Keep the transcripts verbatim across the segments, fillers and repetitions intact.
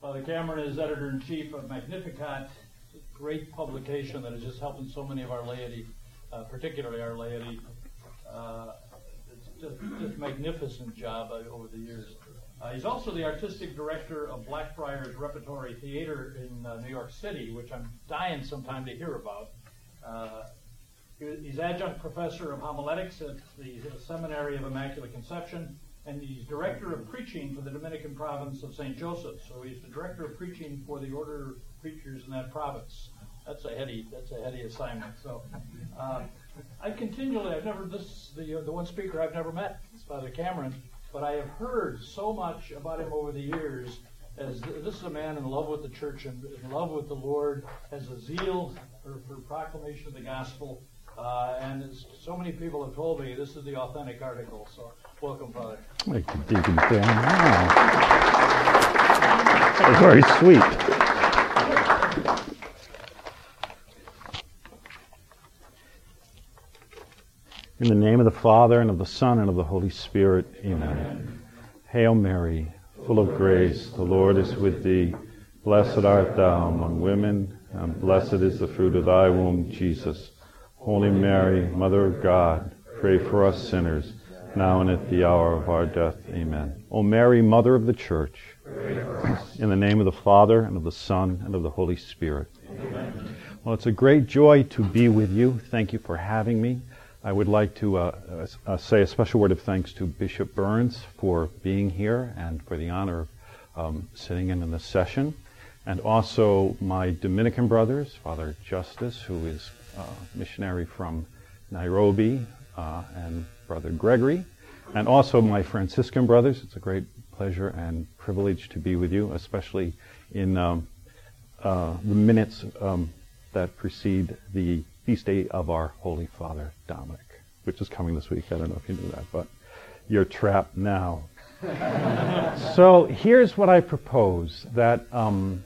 Father Cameron is editor-in-chief of Magnificat, a great publication that is just helping so many of our laity, uh, particularly our laity. Uh, it's just, just magnificent job uh, over the years. Uh, he's also the artistic director of Blackfriars Repertory Theater in uh, New York City, which I'm dying sometime to hear about. Uh, he's adjunct professor of homiletics at the Seminary of Immaculate Conception, and he's director of preaching for the Dominican province of Saint Joseph. So he's the director of preaching for the order of preachers in that province. That's a heady, that's a heady assignment. So uh, I continually, I've never, this the the one speaker I've never met is Father Cameron, but I have heard so much about him over the years. As this is a man in love with the church and in love with the Lord, has a zeal for, for proclamation of the gospel. Uh, and as so many people have told me, this is the authentic article. So, welcome, Father. Thank you, Deacon Dan. Wow. That's very sweet. In the name of the Father, and of the Son, and of the Holy Spirit, amen. Amen. Hail Mary, full of grace, the Lord is with thee. Blessed art thou among women, and blessed is the fruit of thy womb, Jesus. Holy Mary, Mother of God, pray for us sinners, now and at the hour of our death. Amen. O Mary, Mother of the Church, in the name of the Father, and of the Son, and of the Holy Spirit. Amen. Well, it's a great joy to be with you. Thank you for having me. I would like to uh, uh, say a special word of thanks to Bishop Burns for being here and for the honor of um, sitting in in this session. And also my Dominican brothers, Father Justice, who is Uh, missionary from Nairobi, uh, and Brother Gregory, and also my Franciscan brothers. It's a great pleasure and privilege to be with you, especially in um, uh, the minutes um, that precede the feast day of our Holy Father Dominic, which is coming this week. I don't know if you knew that, but you're trapped now. So here's what I propose, that um,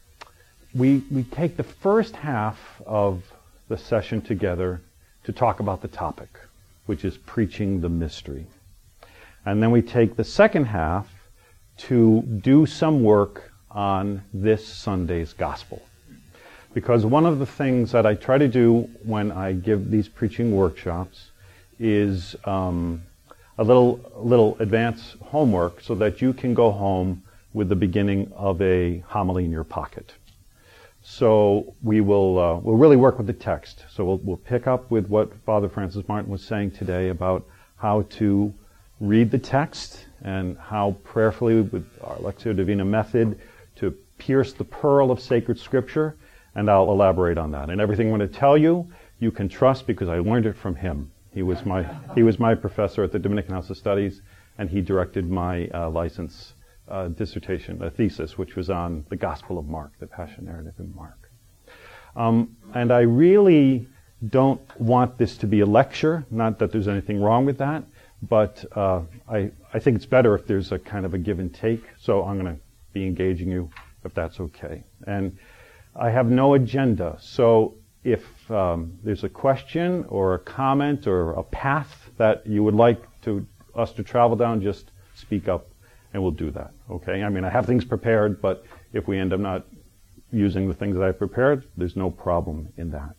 we we take the first half of the session together to talk about the topic, which is preaching the mystery. And then we take the second half to do some work on this Sunday's gospel. Because one of the things that I try to do when I give these preaching workshops is um, a little, a little advance homework so that you can go home with the beginning of a homily in your pocket. So we will uh, we'll really work with the text. So we'll we'll pick up with what Father Francis Martin was saying today about how to read the text and how prayerfully with our Lectio Divina method to pierce the pearl of sacred Scripture, and I'll elaborate on that. And everything I'm going to tell you, you can trust because I learned it from him. He was my he was my professor at the Dominican House of Studies, and he directed my uh, license Uh, dissertation, a thesis, which was on the Gospel of Mark, the Passion narrative in Mark. Um, and I really don't want this to be a lecture, not that there's anything wrong with that, but uh, I, I think it's better if there's a kind of a give and take, so I'm going to be engaging you if that's okay. And I have no agenda, so if um, there's a question or a comment or a path that you would like to us to travel down, just speak up. And we'll do that, okay? I mean, I have things prepared, but if we end up not using the things that I've prepared, there's no problem in that.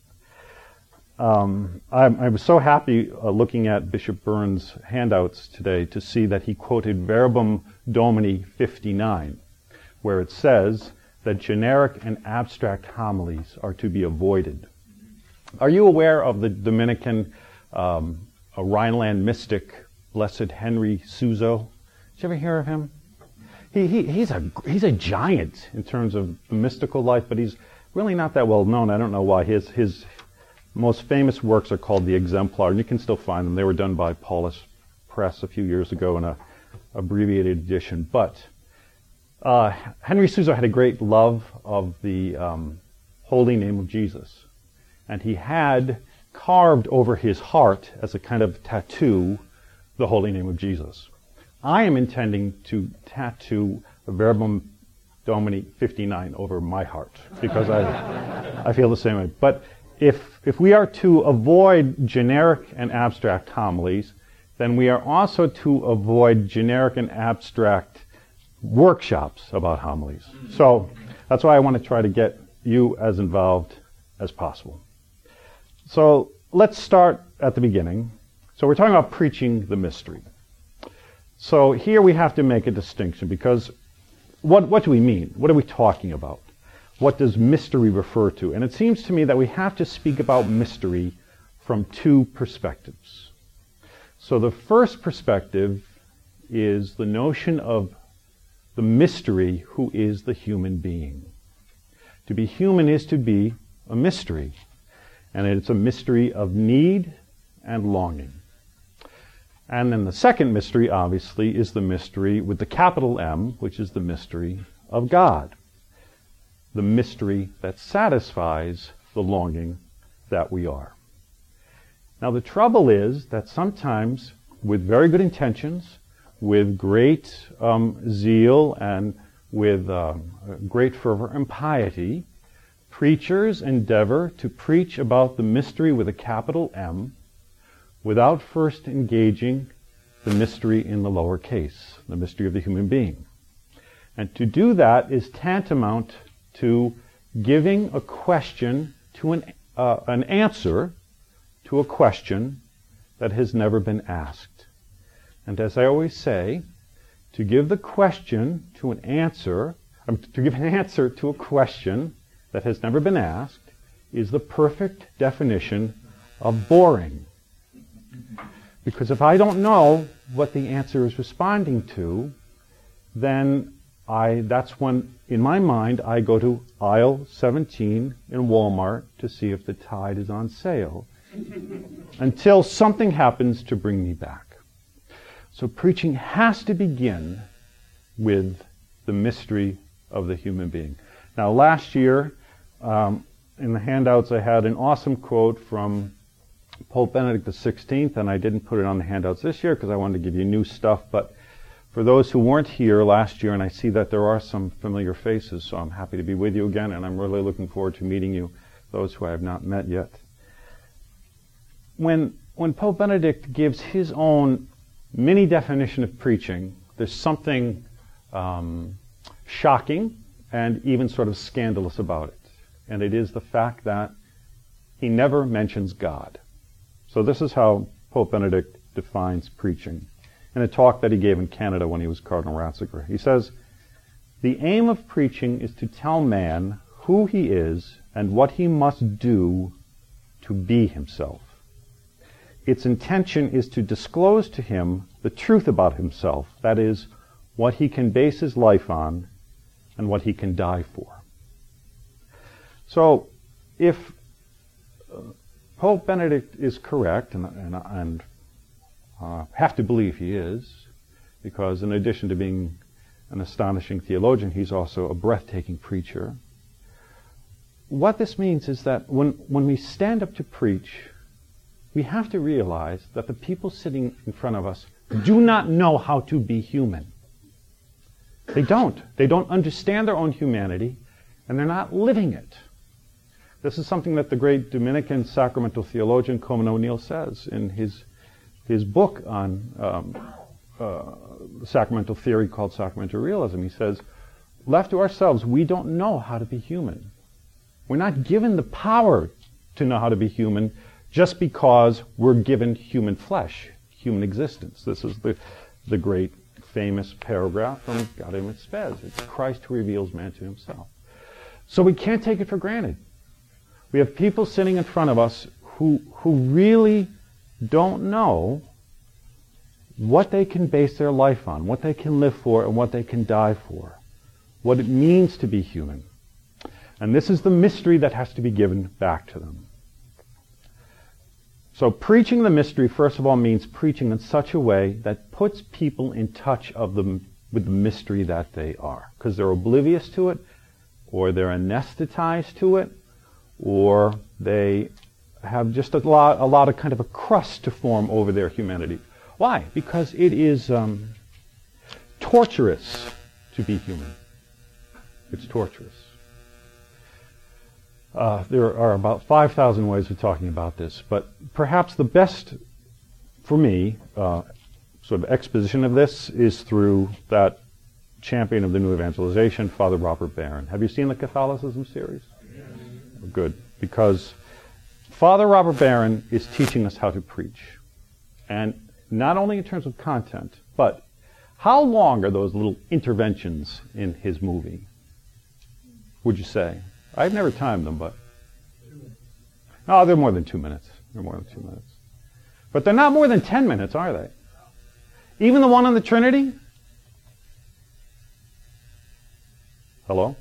Um, I, I was so happy uh, looking at Bishop Burns' handouts today to see that he quoted Verbum Domini fifty-nine, where it says that generic and abstract homilies are to be avoided. Are you aware of the Dominican um, a Rhineland mystic, Blessed Henry Suso? Did you ever hear of him? He, he he's a he's a giant in terms of the mystical life, but he's really not that well known. I don't know why. His his most famous works are called the Exemplar, and you can still find them. They were done by Paulus Press a few years ago in a abbreviated edition. But uh, Henry Suso had a great love of the um, holy name of Jesus, and he had carved over his heart as a kind of tattoo the holy name of Jesus. I am intending to tattoo Verbum Domini fifty-nine over my heart because I I feel the same way. But if if we are to avoid generic and abstract homilies, then we are also to avoid generic and abstract workshops about homilies. So that's why I want to try to get you as involved as possible. So let's start at the beginning. So we're talking about preaching the mystery. So here we have to make a distinction, because what, what do we mean? What are we talking about? What does mystery refer to? And it seems to me that we have to speak about mystery from two perspectives. So the first perspective is the notion of the mystery who is the human being. To be human is to be a mystery, and it's a mystery of need and longing. And then the second mystery, obviously, is the mystery with the capital M, which is the mystery of God. The mystery that satisfies the longing that we are. Now the trouble is that sometimes, with very good intentions, with great um, zeal and with um, great fervor and piety, preachers endeavor to preach about the mystery with a capital M without first engaging the mystery in the lower case, the mystery of the human being. And to do that is tantamount to giving a question to an, uh, an answer to a question that has never been asked. And as I always say, to give the question to an answer, um, to give an answer to a question that has never been asked is the perfect definition of boring. Because if I don't know what the answer is responding to, then I, that's when, in my mind, I go to aisle seventeen in Walmart to see if the Tide is on sale, until something happens to bring me back. So preaching has to begin with the mystery of the human being. Now, last year, um, in the handouts, I had an awesome quote from Pope Benedict the sixteenth, and I didn't put it on the handouts this year because I wanted to give you new stuff, but for those who weren't here last year, and I see that there are some familiar faces, so I'm happy to be with you again, and I'm really looking forward to meeting you, those who I have not met yet. When, when Pope Benedict gives his own mini definition of preaching, there's something um, shocking and even sort of scandalous about it. And it is the fact that he never mentions God. So this is how Pope Benedict defines preaching in a talk that he gave in Canada when he was Cardinal Ratzinger. He says, "The aim of preaching is to tell man who he is and what he must do to be himself. Its intention is to disclose to him the truth about himself, that is, what he can base his life on and what he can die for." So, if uh, Pope Benedict is correct, and, and, and uh, have to believe he is, because in addition to being an astonishing theologian, he's also a breathtaking preacher. What this means is that when, when we stand up to preach, we have to realize that the people sitting in front of us do not know how to be human. They don't. They don't understand their own humanity, and they're not living it. This is something that the great Dominican sacramental theologian Coleman O'Neill says in his his book on um, uh, sacramental theory called Sacramental Realism. He says, left to ourselves, we don't know how to be human. We're not given the power to know how to be human just because we're given human flesh, human existence. This is the, the great famous paragraph from Gaudium et Spes. It's Christ who reveals man to himself. So we can't take it for granted. We have people sitting in front of us who, who really don't know what they can base their life on, what they can live for, and what they can die for, what it means to be human. And this is the mystery that has to be given back to them. So preaching the mystery, first of all, means preaching in such a way that puts people in touch of the, with the mystery that they are, because they're oblivious to it, or they're anesthetized to it, or they have just a lot, a lot of kind of a crust to form over their humanity. Why? Because it is um, torturous to be human. It's torturous. Uh, there are about five thousand ways of talking about this, but perhaps the best, for me, uh, sort of exposition of this is through that champion of the new evangelization, Father Robert Barron. Have you seen the Catholicism series? Yes. Good, because Father Robert Barron is teaching us how to preach. And not only in terms of content, but how long are those little interventions in his movie, would you say? I've never timed them, but... No, they're more than two minutes. They're more than two minutes. But they're not more than ten minutes, are they? Even the one on the Trinity? Hello?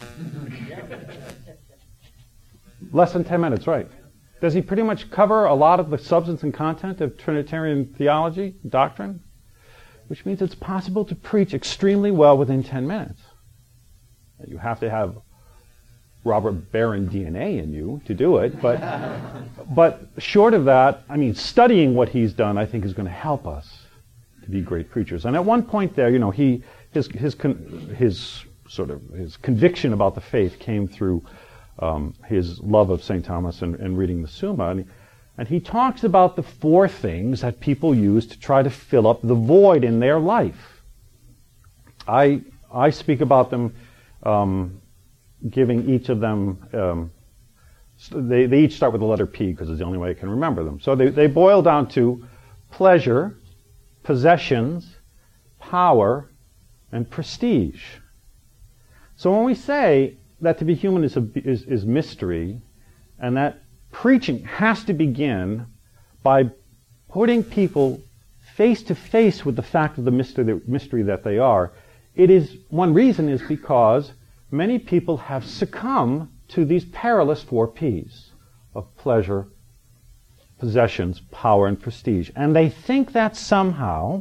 Less than ten minutes, right. Does he pretty much cover a lot of the substance and content of Trinitarian theology, doctrine? Which means it's possible to preach extremely well within ten minutes. You have to have Robert Barron D N A in you to do it, but but short of that, I mean, studying what he's done, I think, is going to help us to be great preachers. And at one point there, you know, he his his his sort of his conviction about the faith came through um, his love of Saint Thomas and, and reading the Summa, and he, and he talks about the four things that people use to try to fill up the void in their life. I I speak about them. Um, giving each of them, um, they, they each start with the letter P because it's the only way I can remember them. So they, they boil down to pleasure, possessions, power, and prestige. So when we say that to be human is, a, is, is mystery, and that preaching has to begin by putting people face to face with the fact of the mystery, mystery that they are, it is, one reason is because many people have succumbed to these perilous four P's of pleasure, possessions, power, and prestige. And they think that somehow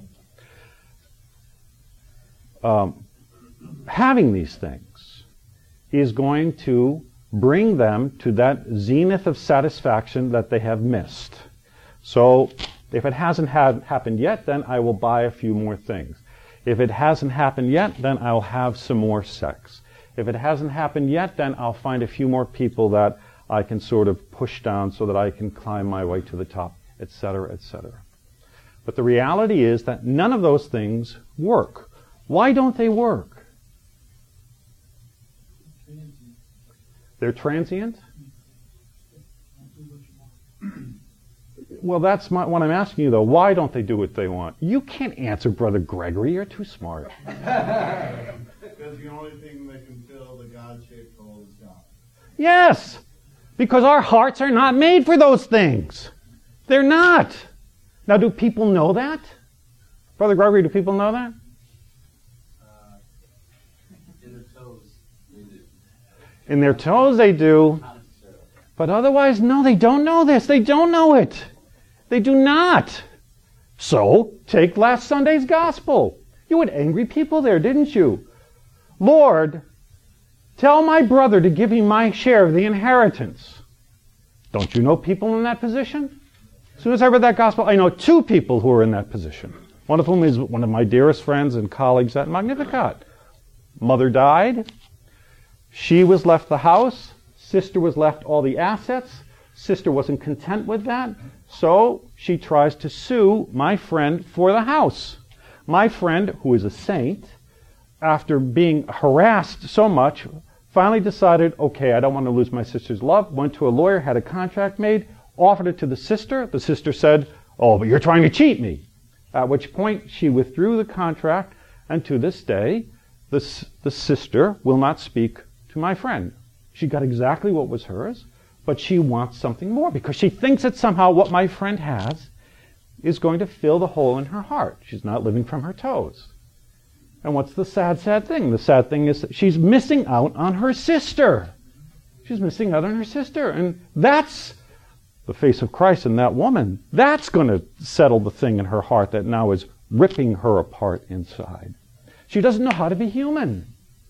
um, having these things is going to bring them to that zenith of satisfaction that they have missed. So if it hasn't had, happened yet, then I will buy a few more things. If it hasn't happened yet, then I'll have some more sex. If it hasn't happened yet, then I'll find a few more people that I can sort of push down so that I can climb my way to the top, et cetera, et cetera. But the reality is that none of those things work. Why don't they work? They're transient? Well, that's my, what I'm asking you, though. Why don't they do what they want? You can't answer, Brother Gregory. You're too smart. Because the only thing that can fill the God-shaped hole is God. Yes, because our hearts are not made for those things. They're not. Now, do people know that? Brother Gregory, do people know that? Uh, in their toes, they do. In their toes, they do. But otherwise, no, they don't know this. They don't know it. They do not. So, take last Sunday's gospel. You had angry people there, didn't you? Lord, tell my brother to give me my share of the inheritance. Don't you know people in that position? As soon as I read that gospel, I know two people who are in that position. One of whom is one of my dearest friends and colleagues at Magnificat. Mother died. She was left the house. Sister was left all the assets. Sister wasn't content with that. So she tries to sue my friend for the house. My friend, who is a saint, after being harassed so much, finally decided, okay, I don't want to lose my sister's love, went to a lawyer, had a contract made, offered it to the sister. The sister said, oh, but you're trying to cheat me. At which point she withdrew the contract, and to this day, the, the sister will not speak to my friend. She got exactly what was hers, but she wants something more because she thinks that somehow what my friend has is going to fill the hole in her heart. She's not living from her toes. And what's the sad, sad thing? The sad thing is that she's missing out on her sister. She's missing out on her sister. And that's the face of Christ in that woman. That's going to settle the thing in her heart that now is ripping her apart inside. She doesn't know how to be human.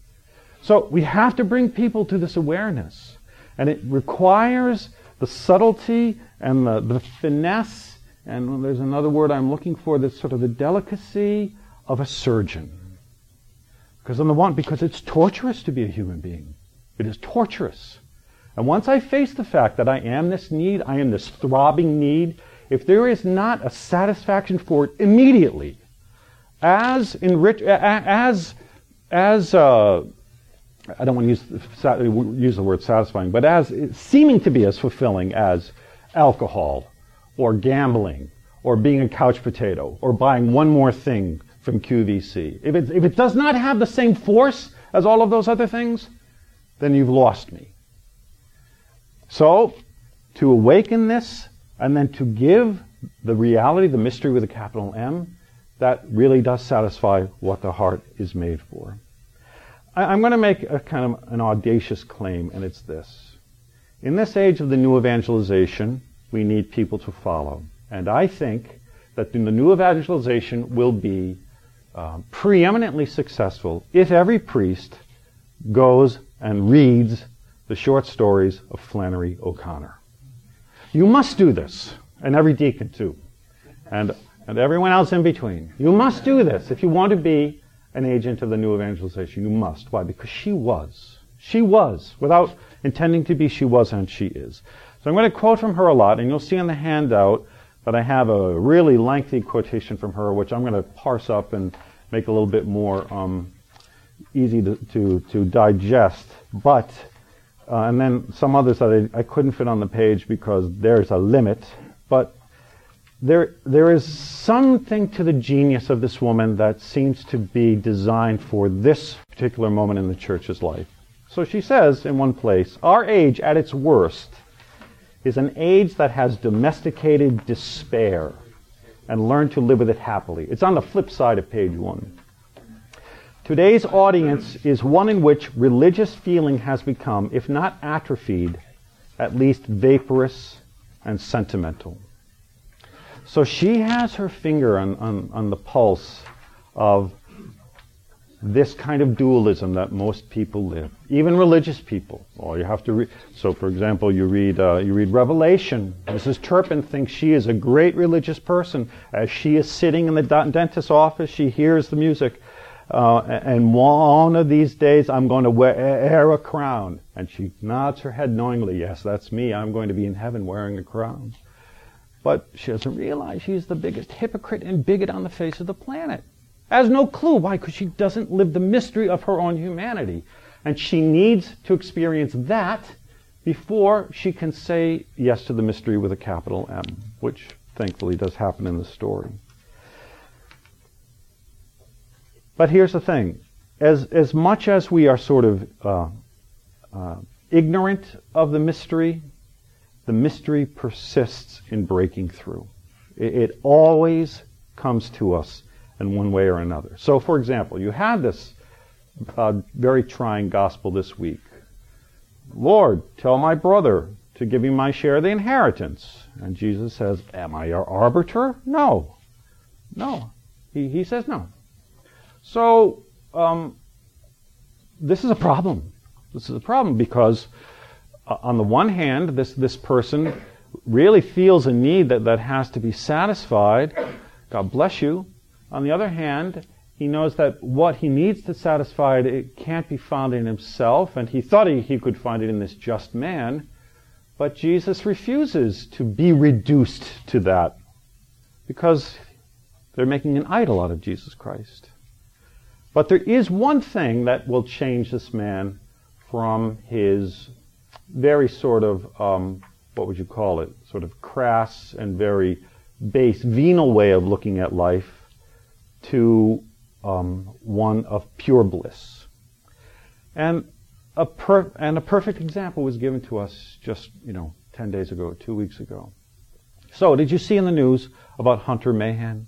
So we have to bring people to this awareness. And it requires the subtlety and the, the finesse, and there's another word I'm looking for, that's sort of the delicacy of a surgeon. Because on the one, because it's torturous to be a human being. It is torturous. And once I face the fact that I am this need, I am this throbbing need, if there is not a satisfaction for it immediately, as enrich, as as uh, I don't want to use, use the word satisfying, but as seeming to be as fulfilling as alcohol or gambling or being a couch potato or buying one more thing from Q V C. If it, if it does not have the same force as all of those other things, then you've lost me. So, to awaken this and then to give the reality, the mystery with a capital M, that really does satisfy what the heart is made for. I, I'm going to make a kind of an audacious claim, and it's this. In this age of the new evangelization, we need people to follow. And I think that the new evangelization will be um, preeminently successful if every priest goes and reads the short stories of Flannery O'Connor. You must do this, and every deacon too, and, and everyone else in between. You must do this if you want to be an agent of the new evangelization. You must. Why? Because she was. She was. Without intending to be, she was and she is. So I'm going to quote from her a lot, and you'll see in the handout that I have a really lengthy quotation from her, which I'm going to parse up and make a little bit more um, easy to, to, to digest. But, uh, and then some others that I, I couldn't fit on the page because there's a limit. But there, there is something to the genius of this woman that seems to be designed for this particular moment in the church's life. So she says in one place, our age at its worst is an age that has domesticated despair and learned to live with it happily. It's on the flip side of page one. Today's audience is one in which religious feeling has become, if not atrophied, at least vaporous and sentimental. So she has her finger on, on, on the pulse of this kind of dualism that most people live, even religious people. All you have to read. So, for example, you read uh, you read Revelation. Missus Turpin thinks she is a great religious person. As she is sitting in the dentist's office, she hears the music. Uh, and one of these days, I'm going to wear a crown. And she nods her head knowingly. Yes, that's me. I'm going to be in heaven wearing a crown. But she doesn't realize she's the biggest hypocrite and bigot on the face of the planet. Has no clue. Why? Because she doesn't live the mystery of her own humanity. And she needs to experience that before she can say yes to the mystery with a capital M, which thankfully does happen in the story. But here's the thing. As, as much as we are sort of uh, uh, ignorant of the mystery, the mystery persists in breaking through. It, it always comes to us in one way or another. So, for example, you had this uh, very trying gospel this week. Lord, tell my brother to give me my share of the inheritance. And Jesus says, am I your arbiter? No. No. He, he says no. So, um, this is a problem. This is a problem because, uh, on the one hand, this, this person really feels a need that, that has to be satisfied. God bless you. On the other hand, he knows that what he needs to satisfy it, it can't be found in himself, and he thought he, he could find it in this just man, but Jesus refuses to be reduced to that because they're making an idol out of Jesus Christ. But there is one thing that will change this man from his very sort of, um, what would you call it, sort of crass and very base, venal way of looking at life to um, one of pure bliss. And a, per- and a perfect example was given to us just, you know, ten days ago, two weeks ago. So, did you see in the news about Hunter Mahan?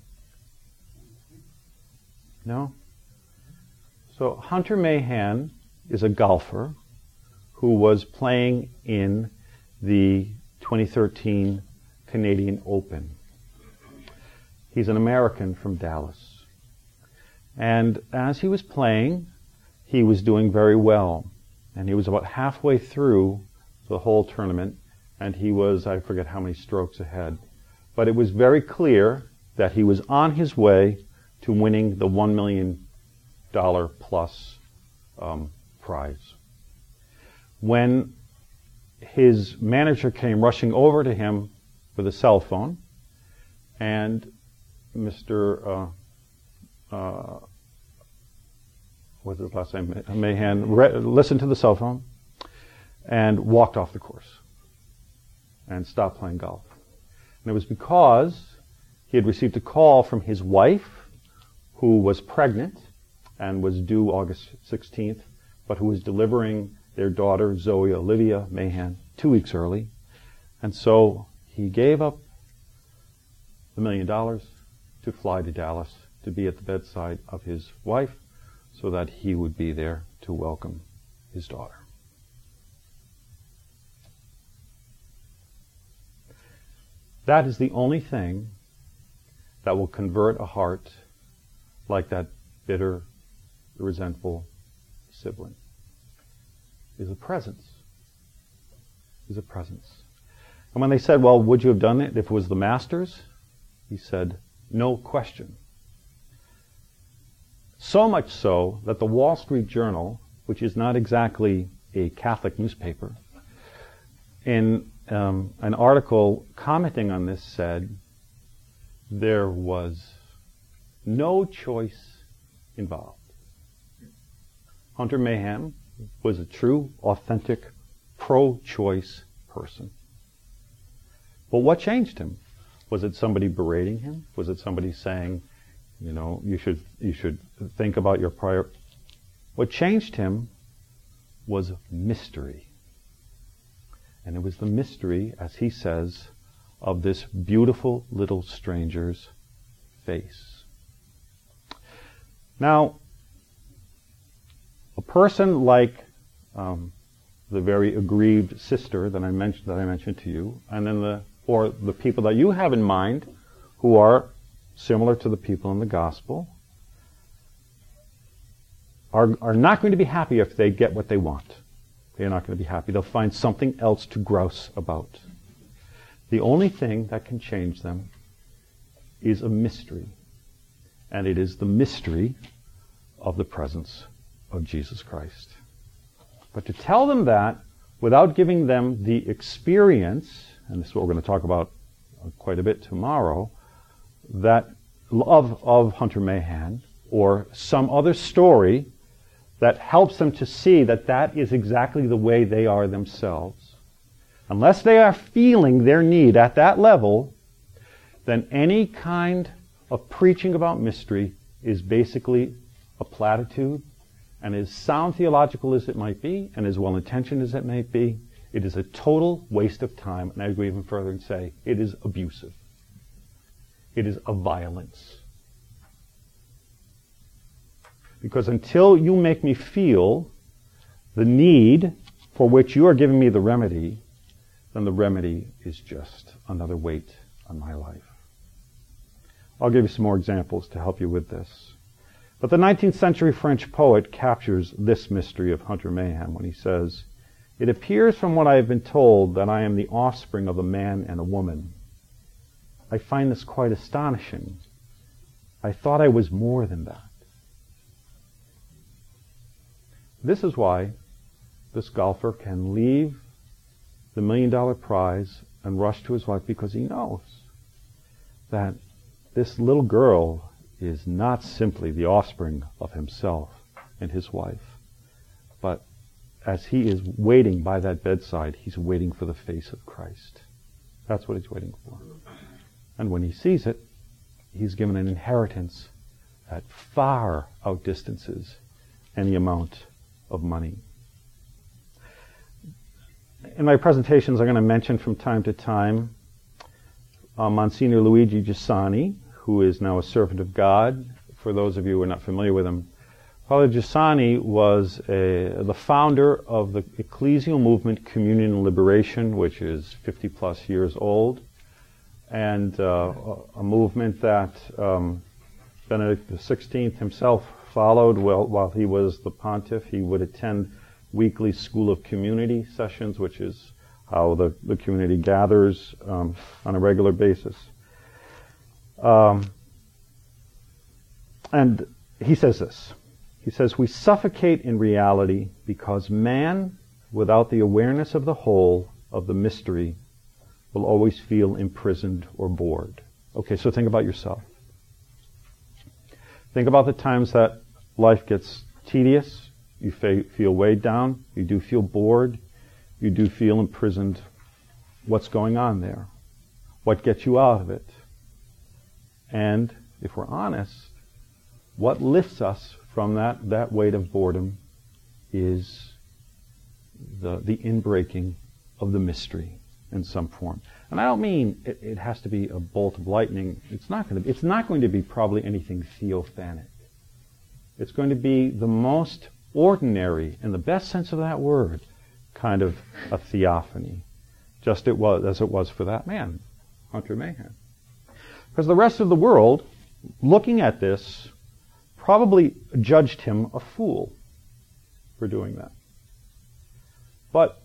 No? So, Hunter Mahan is a golfer who was playing in the twenty thirteen Canadian Open. He's an American from Dallas. And as he was playing, he was doing very well. And he was about halfway through the whole tournament, and he was, I forget how many strokes ahead. But it was very clear that he was on his way to winning the one million dollars plus um, prize. When his manager came rushing over to him with a cell phone, and Mister Uh, Uh, was his last name, Mahan, re- listened to the cell phone and walked off the course and stopped playing golf. And it was because he had received a call from his wife, who was pregnant and was due August sixteenth, but who was delivering their daughter, Zoe Olivia Mahan, two weeks early. And so he gave up the million dollars to fly to Dallas to be at the bedside of his wife so that he would be there to welcome his daughter. That is the only thing that will convert a heart like that bitter, resentful sibling. Is a presence. Is a presence. And when they said, well, would you have done it if it was the Masters? He said, no question. So much so that the Wall Street Journal, which is not exactly a Catholic newspaper, in um, an article commenting on this said, there was no choice involved. Hunter Mahan was a true, authentic, pro-choice person. But what changed him? Was it somebody berating him? Was it somebody saying, you know, you should you should think about your prior... What changed him was mystery. And it was the mystery, as he says, of this beautiful little stranger's face. Now, a person like um, the very aggrieved sister that I mentioned that I mentioned to you, and then the or the people that you have in mind who are similar to the people in the gospel, are are not going to be happy if they get what they want. They're not going to be happy. They'll find something else to grouse about. The only thing that can change them is a mystery, and it is the mystery of the presence of Jesus Christ. But to tell them that without giving them the experience, and this is what we're going to talk about quite a bit tomorrow, that of, of Hunter Mahan, or some other story that helps them to see that that is exactly the way they are themselves. Unless they are feeling their need at that level, then any kind of preaching about mystery is basically a platitude, and as sound theological as it might be, and as well-intentioned as it may be, it is a total waste of time, and I would go even further and say it is abusive. It is a violence. Because until you make me feel the need for which you are giving me the remedy, then the remedy is just another weight on my life. I'll give you some more examples to help you with this. But the nineteenth century French poet captures this mystery of Hunter Mahan when he says, "It appears from what I have been told that I am the offspring of a man and a woman. I find this quite astonishing. I thought I was more than that." This is why this golfer can leave the million dollar prize and rush to his wife, because he knows that this little girl is not simply the offspring of himself and his wife, but as he is waiting by that bedside, he's waiting for the face of Christ. That's what he's waiting for. And when he sees it, he's given an inheritance that far outdistances any amount of money. In my presentations, I'm going to mention from time to time uh, Monsignor Luigi Giussani, who is now a servant of God. For those of you who are not familiar with him, Father Giussani was a, the founder of the ecclesial movement Communion and Liberation, which is fifty plus years old, and uh, a movement that um, Benedict the sixteenth himself followed while, while he was the pontiff. He would attend weekly School of Community sessions, which is how the, the community gathers um, on a regular basis. Um, and he says this. He says, "We suffocate in reality because man, without the awareness of the whole, of the mystery, will always feel imprisoned or bored." Okay, so think about yourself. Think about the times that life gets tedious. You fe- feel weighed down. You do feel bored. You do feel imprisoned. What's going on there? What gets you out of it? And if we're honest, what lifts us from that, that weight of boredom is the, the inbreaking of the mystery in some form. And I don't mean it, it has to be a bolt of lightning. It's not going to be, it's not going to be probably anything theophanic. It's going to be the most ordinary, in the best sense of that word, kind of a theophany. Just it was as it was for that man, Hunter Mahan. Because the rest of the world, looking at this, probably judged him a fool for doing that. But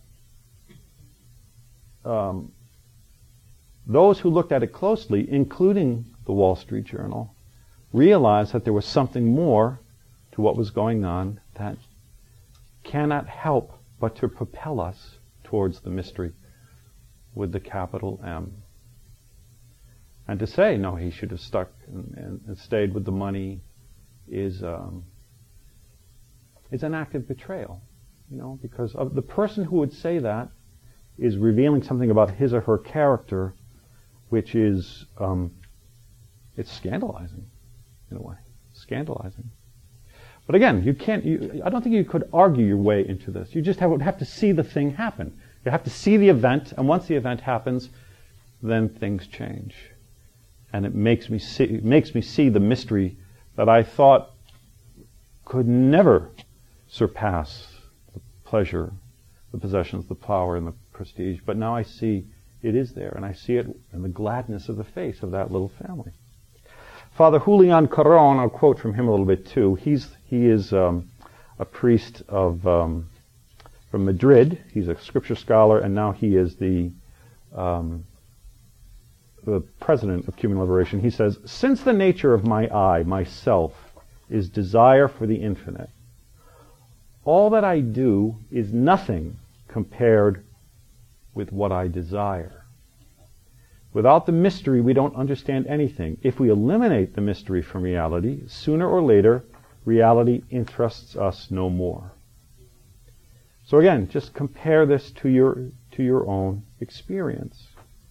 um, those who looked at it closely, including the Wall Street Journal, realized that there was something more to what was going on that cannot help but to propel us towards the mystery with the capital M. And to say, no, he should have stuck and, and, and stayed with the money is um, is an act of betrayal, you know, because of the person who would say that is revealing something about his or her character, which is um, it's scandalizing in a way, scandalizing. But again, you can't. You, I don't think you could argue your way into this. You just have, would have to see the thing happen. You have to see the event, and once the event happens, then things change, and it makes me see. It makes me see the mystery that I thought could never surpass the pleasure, the possessions, the power, and the prestige. But now I see it is there, and I see it in the gladness of the face of that little family. Father Julian Caron, I'll quote from him a little bit too. He's he is um, a priest of um, from Madrid. He's a scripture scholar, and now he is the um, the president of Cuban Liberation. He says, "Since the nature of my I, myself, is desire for the infinite, all that I do is nothing compared with what I desire. Without the mystery, we don't understand anything. If we eliminate the mystery from reality, sooner or later, reality interests us no more." So again, just compare this to your to your own experience.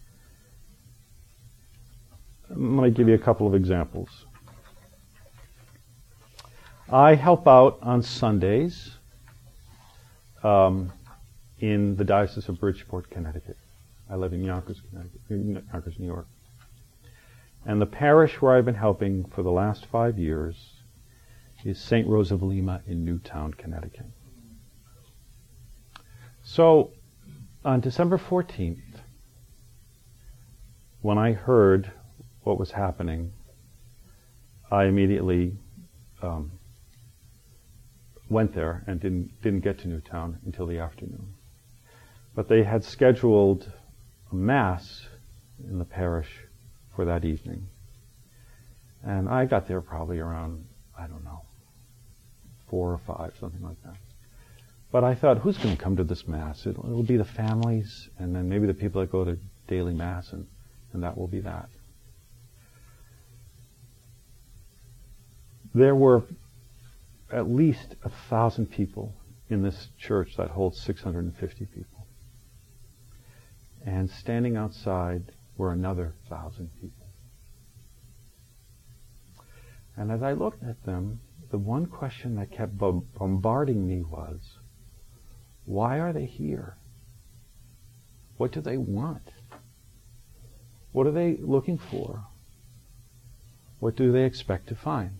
I'm going to give you a couple of examples. I help out on Sundays um, in the Diocese of Bridgeport, Connecticut. I live in Yonkers, Connecticut, Yonkers, New York. And the parish where I've been helping for the last five years is Saint Rose of Lima in Newtown, Connecticut. So, on December fourteenth, when I heard what was happening, I immediately um, went there and didn't didn't get to Newtown until the afternoon. But they had scheduled a mass in the parish for that evening. And I got there probably around, I don't know, four or five, something like that. But I thought, who's going to come to this mass? It'll, it'll be the families, and then maybe the people that go to daily mass, and, and that will be that. There were at least a thousand people in this church that holds six hundred fifty people. And standing outside were another thousand people. And as I looked at them, the one question that kept bombarding me was, why are they here? What do they want? What are they looking for? What do they expect to find?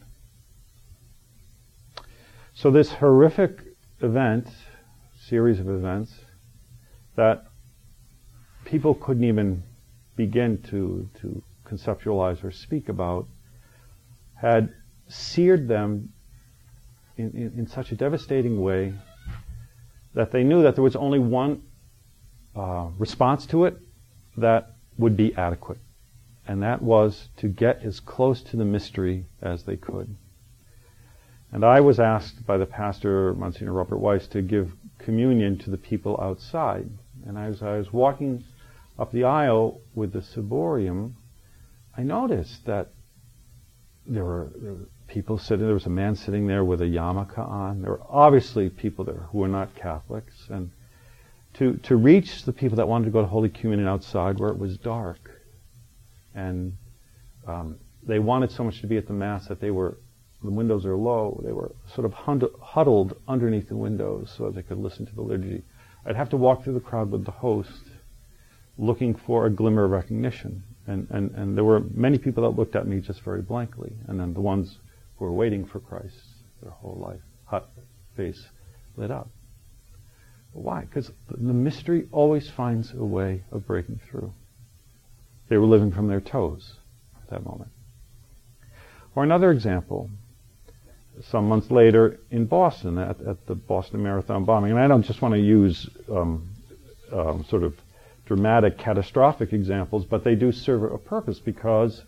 So this horrific event, series of events, that people couldn't even begin to, to conceptualize or speak about, had seared them in, in, in such a devastating way that they knew that there was only one uh, response to it that would be adequate. And that was to get as close to the mystery as they could. And I was asked by the pastor, Monsignor Robert Weiss, to give communion to the people outside. And as I was walking up the aisle with the ciborium, I noticed that there were, there were people sitting, there was a man sitting there with a yarmulke on. There were obviously people there who were not Catholics. And to, to reach the people that wanted to go to Holy Communion outside where it was dark. And um, they wanted so much to be at the Mass that they were, the windows are low, they were sort of hund- huddled underneath the windows so they could listen to the liturgy. I'd have to walk through the crowd with the host looking for a glimmer of recognition. And, and, and there were many people that looked at me just very blankly. And then the ones who were waiting for Christ their whole life, hot face lit up. Why? Because the mystery always finds a way of breaking through. They were living from their toes at that moment. Or another example, some months later in Boston, at, at the Boston Marathon bombing, and I don't just want to use um, um, sort of dramatic, catastrophic examples, but they do serve a purpose because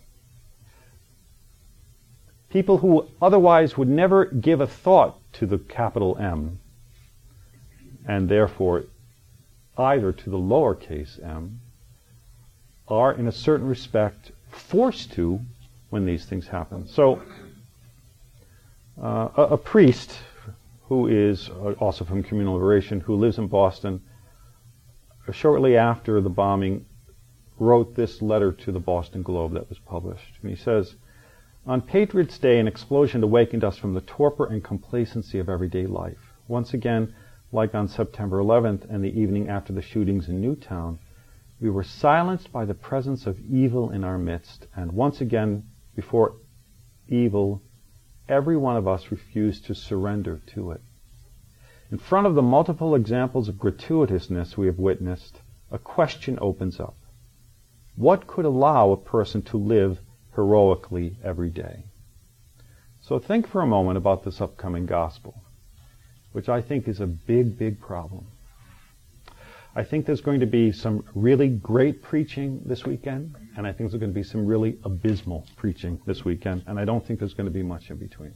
people who otherwise would never give a thought to the capital M, and therefore either to the lowercase m, are in a certain respect forced to when these things happen. So uh, a, a priest who is also from Communal Liberation, who lives in Boston, shortly after the bombing wrote this letter to the Boston Globe that was published. And he says, "On Patriots' Day, an explosion awakened us from the torpor and complacency of everyday life. Once again, like on September eleventh and the evening after the shootings in Newtown, we were silenced by the presence of evil in our midst, and once again, before evil, every one of us refused to surrender to it. In front of the multiple examples of gratuitousness we have witnessed, a question opens up. What could allow a person to live heroically every day?" So think for a moment about this upcoming gospel, which I think is a big, big problem. I think there's going to be some really great preaching this weekend, and I think there's going to be some really abysmal preaching this weekend, and I don't think there's going to be much in between.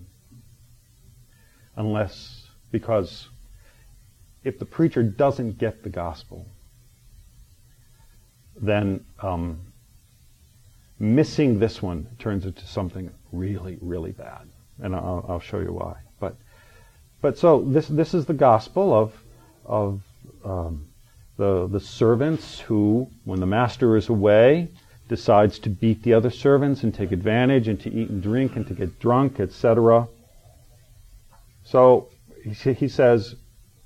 Unless, because if the preacher doesn't get the gospel, then um, missing this one turns into something really, really bad. And I'll, I'll show you why. But but so this this is the gospel of of um, the the servants who, when the master is away, decides to beat the other servants and take advantage and to eat and drink and to get drunk, et cetera. So he, he says,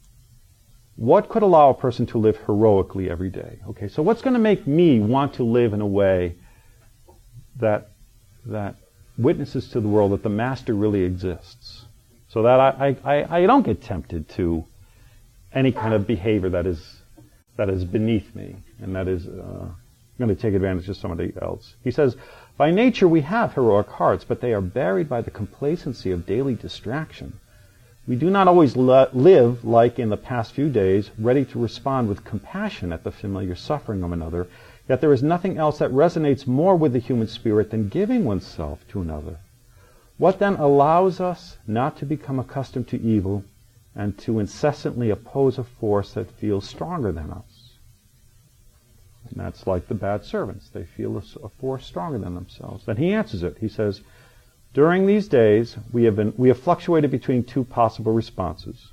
what could allow a person to live heroically every day? Okay, so what's going to make me want to live in a way that that witnesses to the world that the master really exists, so that I, I, I don't get tempted to any kind of behavior that is that is beneath me and that is uh, going to take advantage of somebody else. He says, by nature we have heroic hearts, but they are buried by the complacency of daily distraction. We do not always le- live like in the past few days, ready to respond with compassion at the familiar suffering of another, yet there is nothing else that resonates more with the human spirit than giving oneself to another. What then allows us not to become accustomed to evil and to incessantly oppose a force that feels stronger than us? And that's like the bad servants. They feel a, a force stronger than themselves. Then he answers it. He says, during these days, we have been we have fluctuated between two possible responses.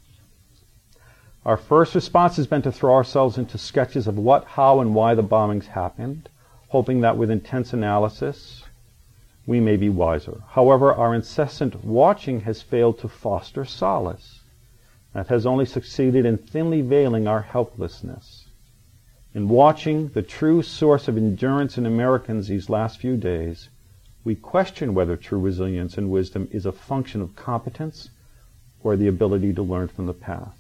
Our first response has been to throw ourselves into sketches of what, how, and why the bombings happened, hoping that with intense analysis, we may be wiser. However, our incessant watching has failed to foster solace. That has only succeeded in thinly veiling our helplessness. In watching the true source of endurance in Americans these last few days, we question whether true resilience and wisdom is a function of competence or the ability to learn from the past.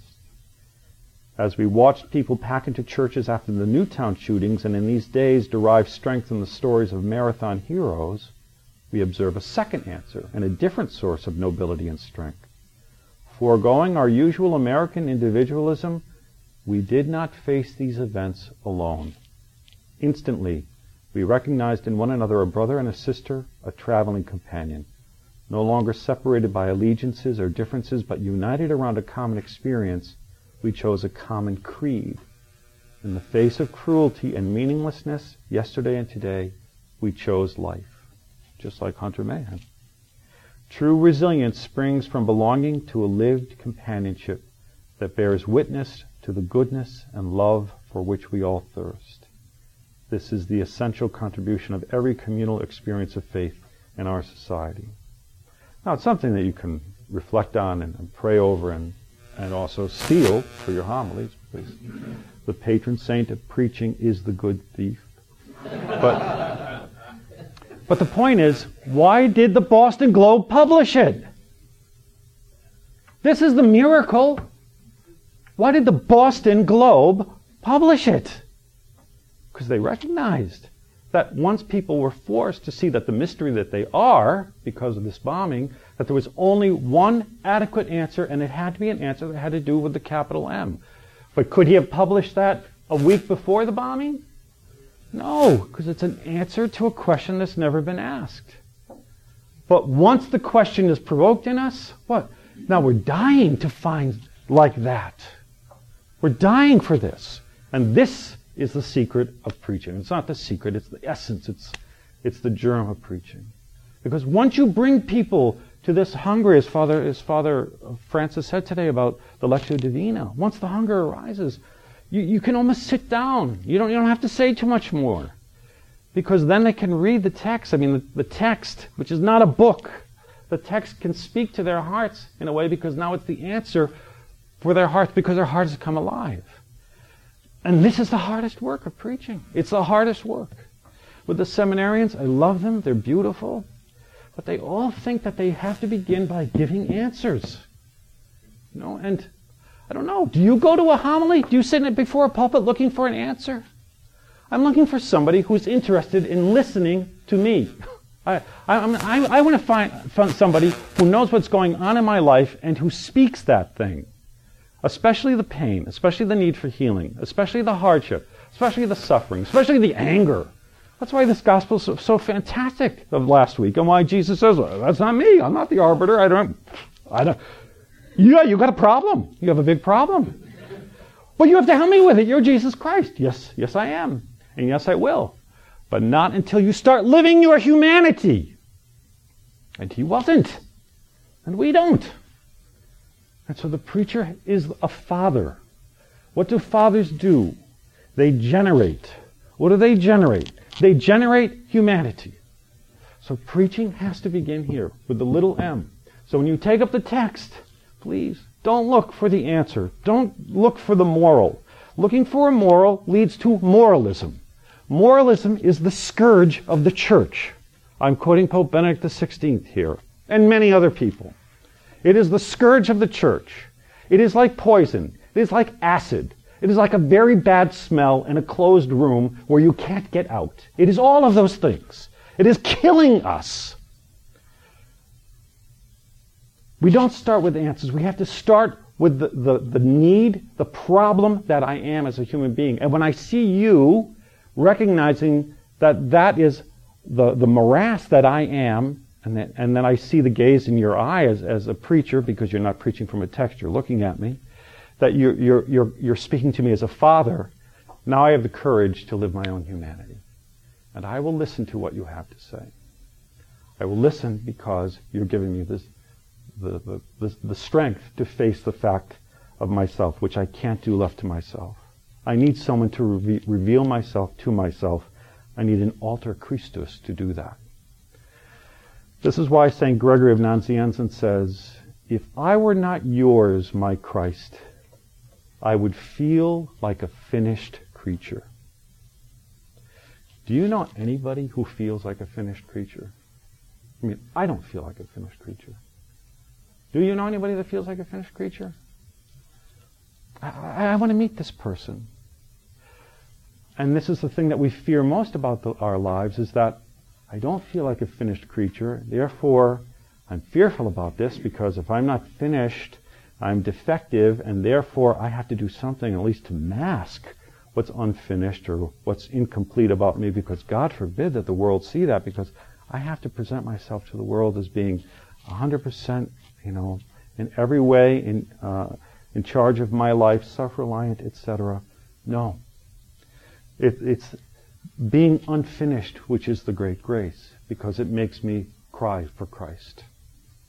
As we watched people pack into churches after the Newtown shootings and in these days derive strength from the stories of marathon heroes, we observe a second answer and a different source of nobility and strength. Foregoing our usual American individualism, we did not face these events alone. Instantly, we recognized in one another a brother and a sister, a traveling companion, no longer separated by allegiances or differences, but united around a common experience. We chose a common creed. In the face of cruelty and meaninglessness, yesterday and today, we chose life, just like Hunter Mahan. True resilience springs from belonging to a lived companionship that bears witness to the goodness and love for which we all thirst. This is the essential contribution of every communal experience of faith in our society. Now, it's something that you can reflect on and, and pray over and, and also steal for your homilies, because the patron saint of preaching is the good thief. But, but the point is, why did the Boston Globe publish it? This is the miracle. Why did the Boston Globe publish it? Because they recognized that once people were forced to see that the mystery that they are, because of this bombing, that there was only one adequate answer, and it had to be an answer that had to do with the capital M. But could he have published that a week before the bombing? No, because it's an answer to a question that's never been asked. But once the question is provoked in us, what? Now we're dying to find like that. We're dying for this. And this is the secret of preaching. It's not the secret, it's the essence, it's, it's the germ of preaching. Because once you bring people to this hunger, as Father, as Father Francis said today about the Lectio Divina, once the hunger arises, you, you can almost sit down. You don't, you don't have to say too much more. Because then they can read the text. I mean, the, the text, which is not a book, the text can speak to their hearts in a way, because now it's the answer for their hearts, because their hearts have come alive. And this is the hardest work of preaching. It's the hardest work. With the seminarians, I love them. They're beautiful. But they all think that they have to begin by giving answers. You know, and I don't know. Do you go to a homily? Do you sit before a pulpit looking for an answer? I'm looking for somebody who's interested in listening to me. I, I, I, I want to find, find somebody who knows what's going on in my life and who speaks that thing. Especially the pain, especially the need for healing, especially the hardship, especially the suffering, especially the anger. That's why this gospel is so, so fantastic of last week, and why Jesus says, well, that's not me. I'm not the arbiter. I don't, I don't. Yeah, you got a problem. You have a big problem. Well, you have to help me with it. You're Jesus Christ. Yes, yes I am. And yes I will. But not until you start living your humanity. And he wasn't. And we don't. And so the preacher is a father. What do fathers do? They generate. What do they generate? They generate humanity. So preaching has to begin here with the little m. So when you take up the text, please don't look for the answer. Don't look for the moral. Looking for a moral leads to moralism. Moralism is the scourge of the church. I'm quoting Pope Benedict the sixteenth here, and many other people. It is the scourge of the church. It is like poison. It is like acid. It is like a very bad smell in a closed room where you can't get out. It is all of those things. It is killing us. We don't start with answers. We have to start with the, the, the need, the problem that I am as a human being. And when I see you, recognizing that that is the, the morass that I am, And then, and then I see the gaze in your eye as, as a preacher, because you're not preaching from a text, you're looking at me, that you're, you're, you're, you're speaking to me as a father. Now I have the courage to live my own humanity. And I will listen to what you have to say. I will listen because you're giving me this, the, the, the, the strength to face the fact of myself, which I can't do left to myself. I need someone to re- reveal myself to myself. I need an alter Christus to do that. This is why Saint Gregory of Nazianzen says, if I were not yours, my Christ, I would feel like a finished creature. Do you know anybody who feels like a finished creature? I mean, I don't feel like a finished creature. Do you know anybody that feels like a finished creature? I, I, I want to meet this person. And this is the thing that we fear most about the, our lives, is that I don't feel like a finished creature. Therefore, I'm fearful about this, because if I'm not finished, I'm defective, and therefore I have to do something at least to mask what's unfinished or what's incomplete about me, because God forbid that the world see that, because I have to present myself to the world as being one hundred percent, you know, in every way in uh, in charge of my life, self-reliant, et cetera. No. It, it's being unfinished which is the great grace, because it makes me cry for Christ.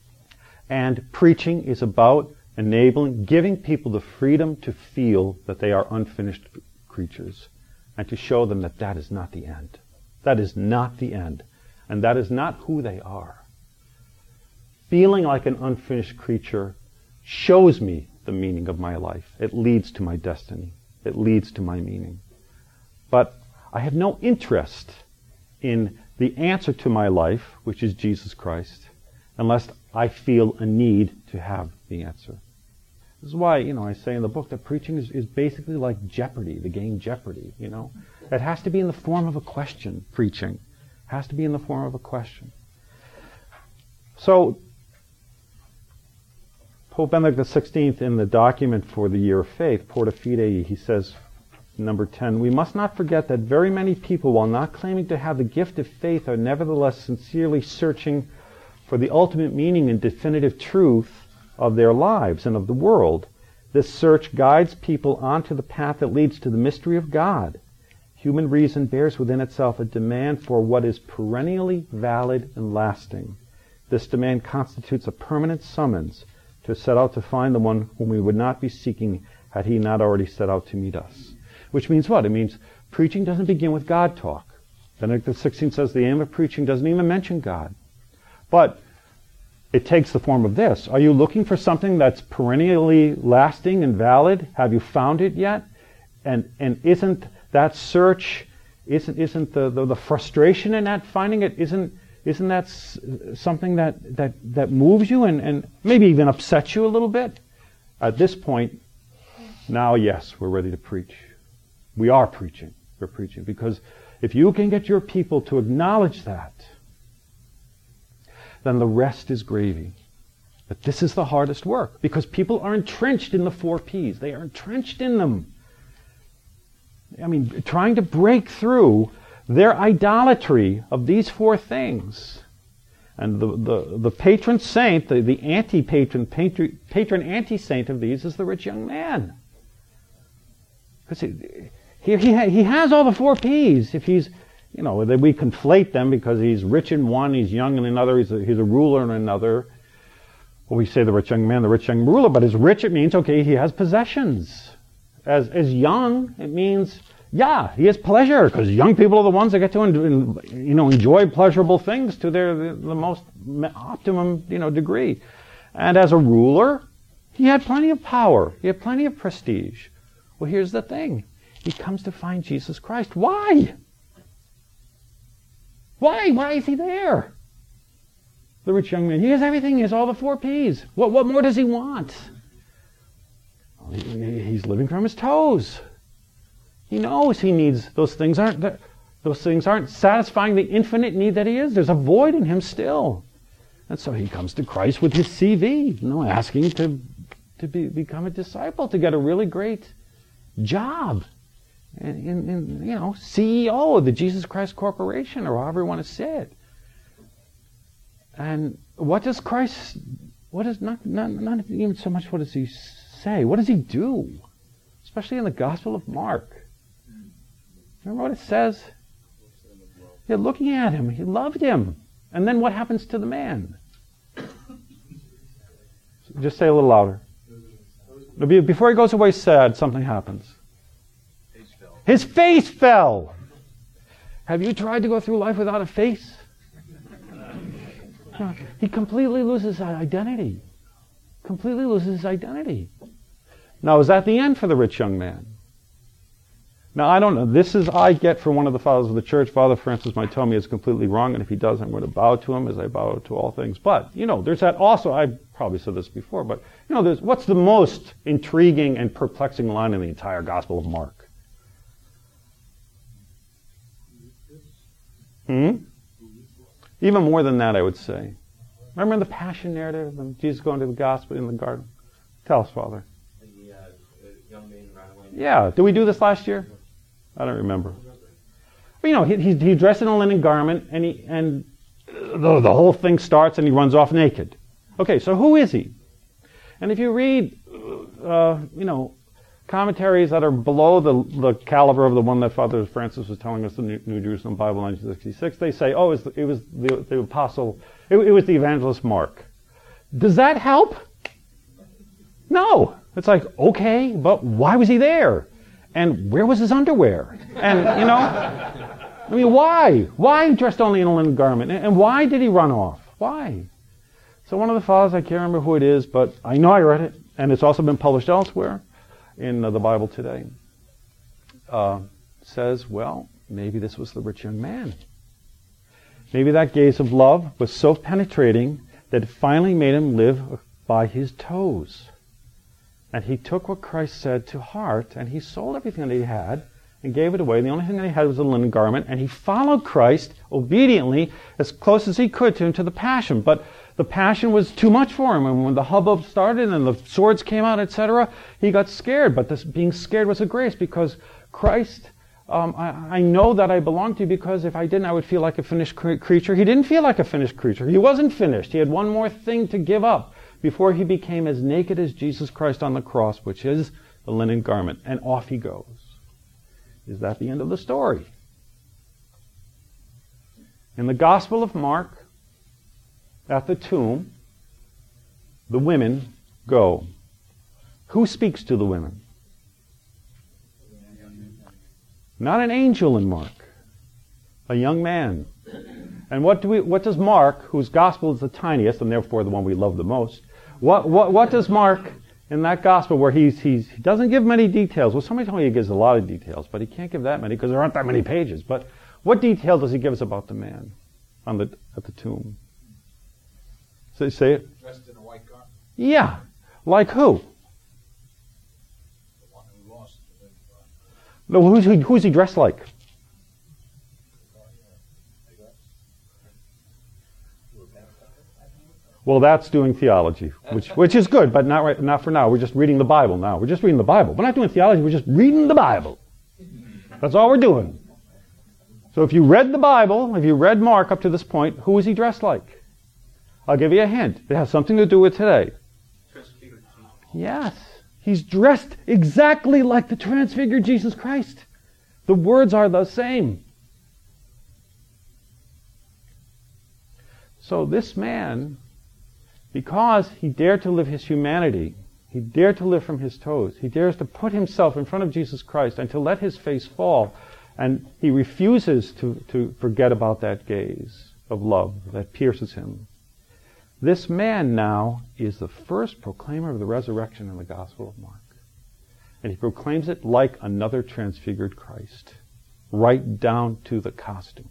And preaching is about enabling, giving people the freedom to feel that they are unfinished creatures, and to show them that that is not the end. That is not the end. And that is not who they are. Feeling like an unfinished creature shows me the meaning of my life. It leads to my destiny. It leads to my meaning. But I have no interest in the answer to my life, which is Jesus Christ, unless I feel a need to have the answer. This is why, you know, I say in the book that preaching is, is basically like Jeopardy, the game Jeopardy, you know. It has to be in the form of a question, preaching. It has to be in the form of a question. So, Pope Benedict the sixteenth, in the document for the Year of Faith, Porta Fidei, he says, number ten, we must not forget that very many people, while not claiming to have the gift of faith, are nevertheless sincerely searching for the ultimate meaning and definitive truth of their lives and of the world. This search guides people onto the path that leads to the mystery of God. Human reason bears within itself a demand for what is perennially valid and lasting. This demand constitutes a permanent summons to set out to find the one whom we would not be seeking had he not already set out to meet us. Which means what? It means preaching doesn't begin with God talk. Benedict the sixteenth says the aim of preaching doesn't even mention God. But it takes the form of this. Are you looking for something that's perennially lasting and valid? Have you found it yet? And and isn't that search, isn't isn't the, the, the frustration in that finding it, isn't isn't that s- something that, that, that moves you and, and maybe even upsets you a little bit? At this point, now yes, we're ready to preach. We are preaching. We're preaching. Because if you can get your people to acknowledge that, then the rest is gravy. But this is the hardest work, because people are entrenched in the four P's. They are entrenched in them. I mean, trying to break through their idolatry of these four things. And the, the, the patron saint, the, the anti-patron, patron, patron anti-saint of these is the rich young man. Because he, he, he, he has all the four P's. If he's You know, we conflate them because he's rich in one, he's young in another, he's a, he's a ruler in another. Well, we say the rich young man, the rich young ruler, but as rich it means, okay, he has possessions. As as young, it means, yeah, he has pleasure, because young people are the ones that get to, you know, enjoy pleasurable things to their the, the most optimum, you know, degree. And as a ruler, he had plenty of power, he had plenty of prestige. Well, here's the thing. He comes to find Jesus Christ. Why? Why? Why is he there? The rich young man. He has everything. He has all the four P's. What, what more does he want? He's living from his toes. He knows he needs those things. Aren't those things aren't satisfying the infinite need that he is. There's a void in him still, and so he comes to Christ with his C V, you know, asking to to be, become a disciple, to get a really great job. And, and, and, you know, C E O of the Jesus Christ Corporation, or however you want to say it. And what does Christ, what does, not, not, not even so much what does he say, what does he do? Especially in the Gospel of Mark. Remember what it says? You're looking at him, he loved him. And then what happens to the man? Just say a little louder. Before he goes away sad, something happens. His face fell. Have you tried to go through life without a face? No, he completely loses his identity. Completely loses his identity. Now, is that the end for the rich young man? Now, I don't know. This is, I get from one of the fathers of the church. Father Francis might tell me it's completely wrong, and if he does, I'm going to bow to him as I bow to all things. But, you know, there's that also, I probably said this before, but, you know, there's, what's the most intriguing and perplexing line in the entire Gospel of Mark? Hmm? Even more than that, I would say. Remember the Passion narrative of Jesus going to the gospel in the garden? Tell us, Father. The uh, young man ran away. Yeah. Did we do this last year? I don't remember. But, you know, he, he's, he's dressed in a linen garment, and he and the, the whole thing starts, and he runs off naked. Okay, so who is he? And if you read, uh, you know, commentaries that are below the, the caliber of the one that Father Francis was telling us, the New, New Jerusalem Bible nineteen sixty-six, they say, oh, it was the, it was the, the apostle, it, it was the evangelist Mark. Does that help? No. It's like, okay, but why was he there? And where was his underwear? And, you know, I mean, why? Why dressed only in a linen garment? And why did he run off? Why? So one of the fathers, I can't remember who it is, but I know I read it, and it's also been published elsewhere in uh, the Bible today, uh, says, well, maybe this was the rich young man. Maybe that gaze of love was so penetrating that it finally made him live by his toes. And he took what Christ said to heart, and he sold everything that he had and gave it away. The only thing that he had was a linen garment, and he followed Christ obediently as close as he could to him to the Passion. But the Passion was too much for him, and when the hubbub started and the swords came out, et cetera, he got scared. But this being scared was a grace, because Christ, um, I, I know that I belong to you, because if I didn't, I would feel like a finished cre- creature. He didn't feel like a finished creature. He wasn't finished. He had one more thing to give up before he became as naked as Jesus Christ on the cross, which is the linen garment. And off he goes. Is that the end of the story? In the Gospel of Mark, at the tomb, the women go. Who speaks to the women? Not an angel in Mark. A young man. And what do we? What does Mark, whose Gospel is the tiniest, and therefore the one we love the most, what what what does Mark in that Gospel, where he's, he's he doesn't give many details? Well, somebody told me he gives a lot of details, but he can't give that many because there aren't that many pages. But what detail does he give us about the man on the at the tomb? Say, say it. Dressed in a white garment. Yeah, like who? The one who lost the garment. No, who's he, who's he dressed like? Well, that's doing theology, which which is good, but not right, not for now. We're just reading the Bible now. We're just reading the Bible. We're not doing theology. We're just reading the Bible. That's all we're doing. So if you read the Bible, if you read Mark up to this point, who is he dressed like? I'll give you a hint. It has something to do with today. Transfigured Jesus. Yes. He's dressed exactly like the transfigured Jesus Christ. The words are the same. So this man, because he dared to live his humanity, he dared to live from his toes, he dares to put himself in front of Jesus Christ and to let his face fall, and he refuses to, to forget about that gaze of love that pierces him. This man now is the first proclaimer of the resurrection in the Gospel of Mark. And he proclaims it like another transfigured Christ, right down to the costume.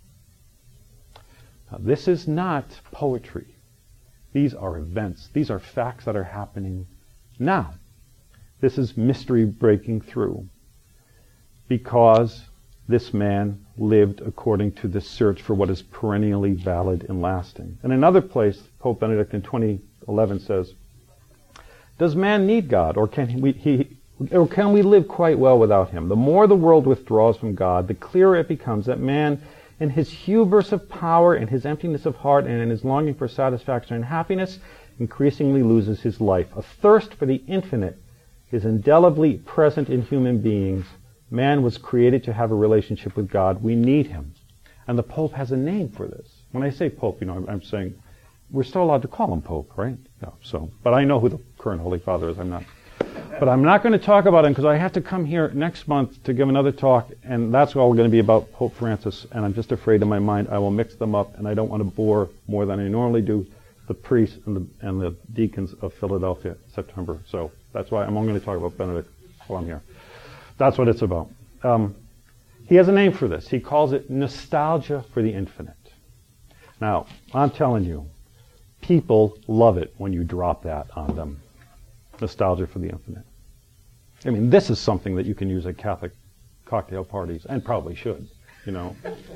Now, this is not poetry. These are events. These are facts that are happening now. This is mystery breaking through, because this man lived according to this search for what is perennially valid and lasting. In another place, Pope Benedict in twenty eleven says, "Does man need God, or can we, he, or can we live quite well without him? The more the world withdraws from God, the clearer it becomes that man, in his hubris of power, in his emptiness of heart, and in his longing for satisfaction and happiness, increasingly loses his life. A thirst for the infinite is indelibly present in human beings. Man was created to have a relationship with God. We need him." And the Pope has a name for this. When I say Pope, you know, I'm, I'm saying we're still allowed to call him Pope, right? Yeah, so, but I know who the current Holy Father is. I'm not. But I'm not going to talk about him because I have to come here next month to give another talk, and that's all going to be about Pope Francis, and I'm just afraid in my mind I will mix them up, and I don't want to bore more than I normally do the priests and the, and the deacons of Philadelphia in September. So that's why I'm only going to talk about Benedict while I'm here. That's what it's about. Um, he has a name for this. He calls it nostalgia for the infinite. Now, I'm telling you, people love it when you drop that on them. Nostalgia for the infinite. I mean, this is something that you can use at Catholic cocktail parties, and probably should, you know.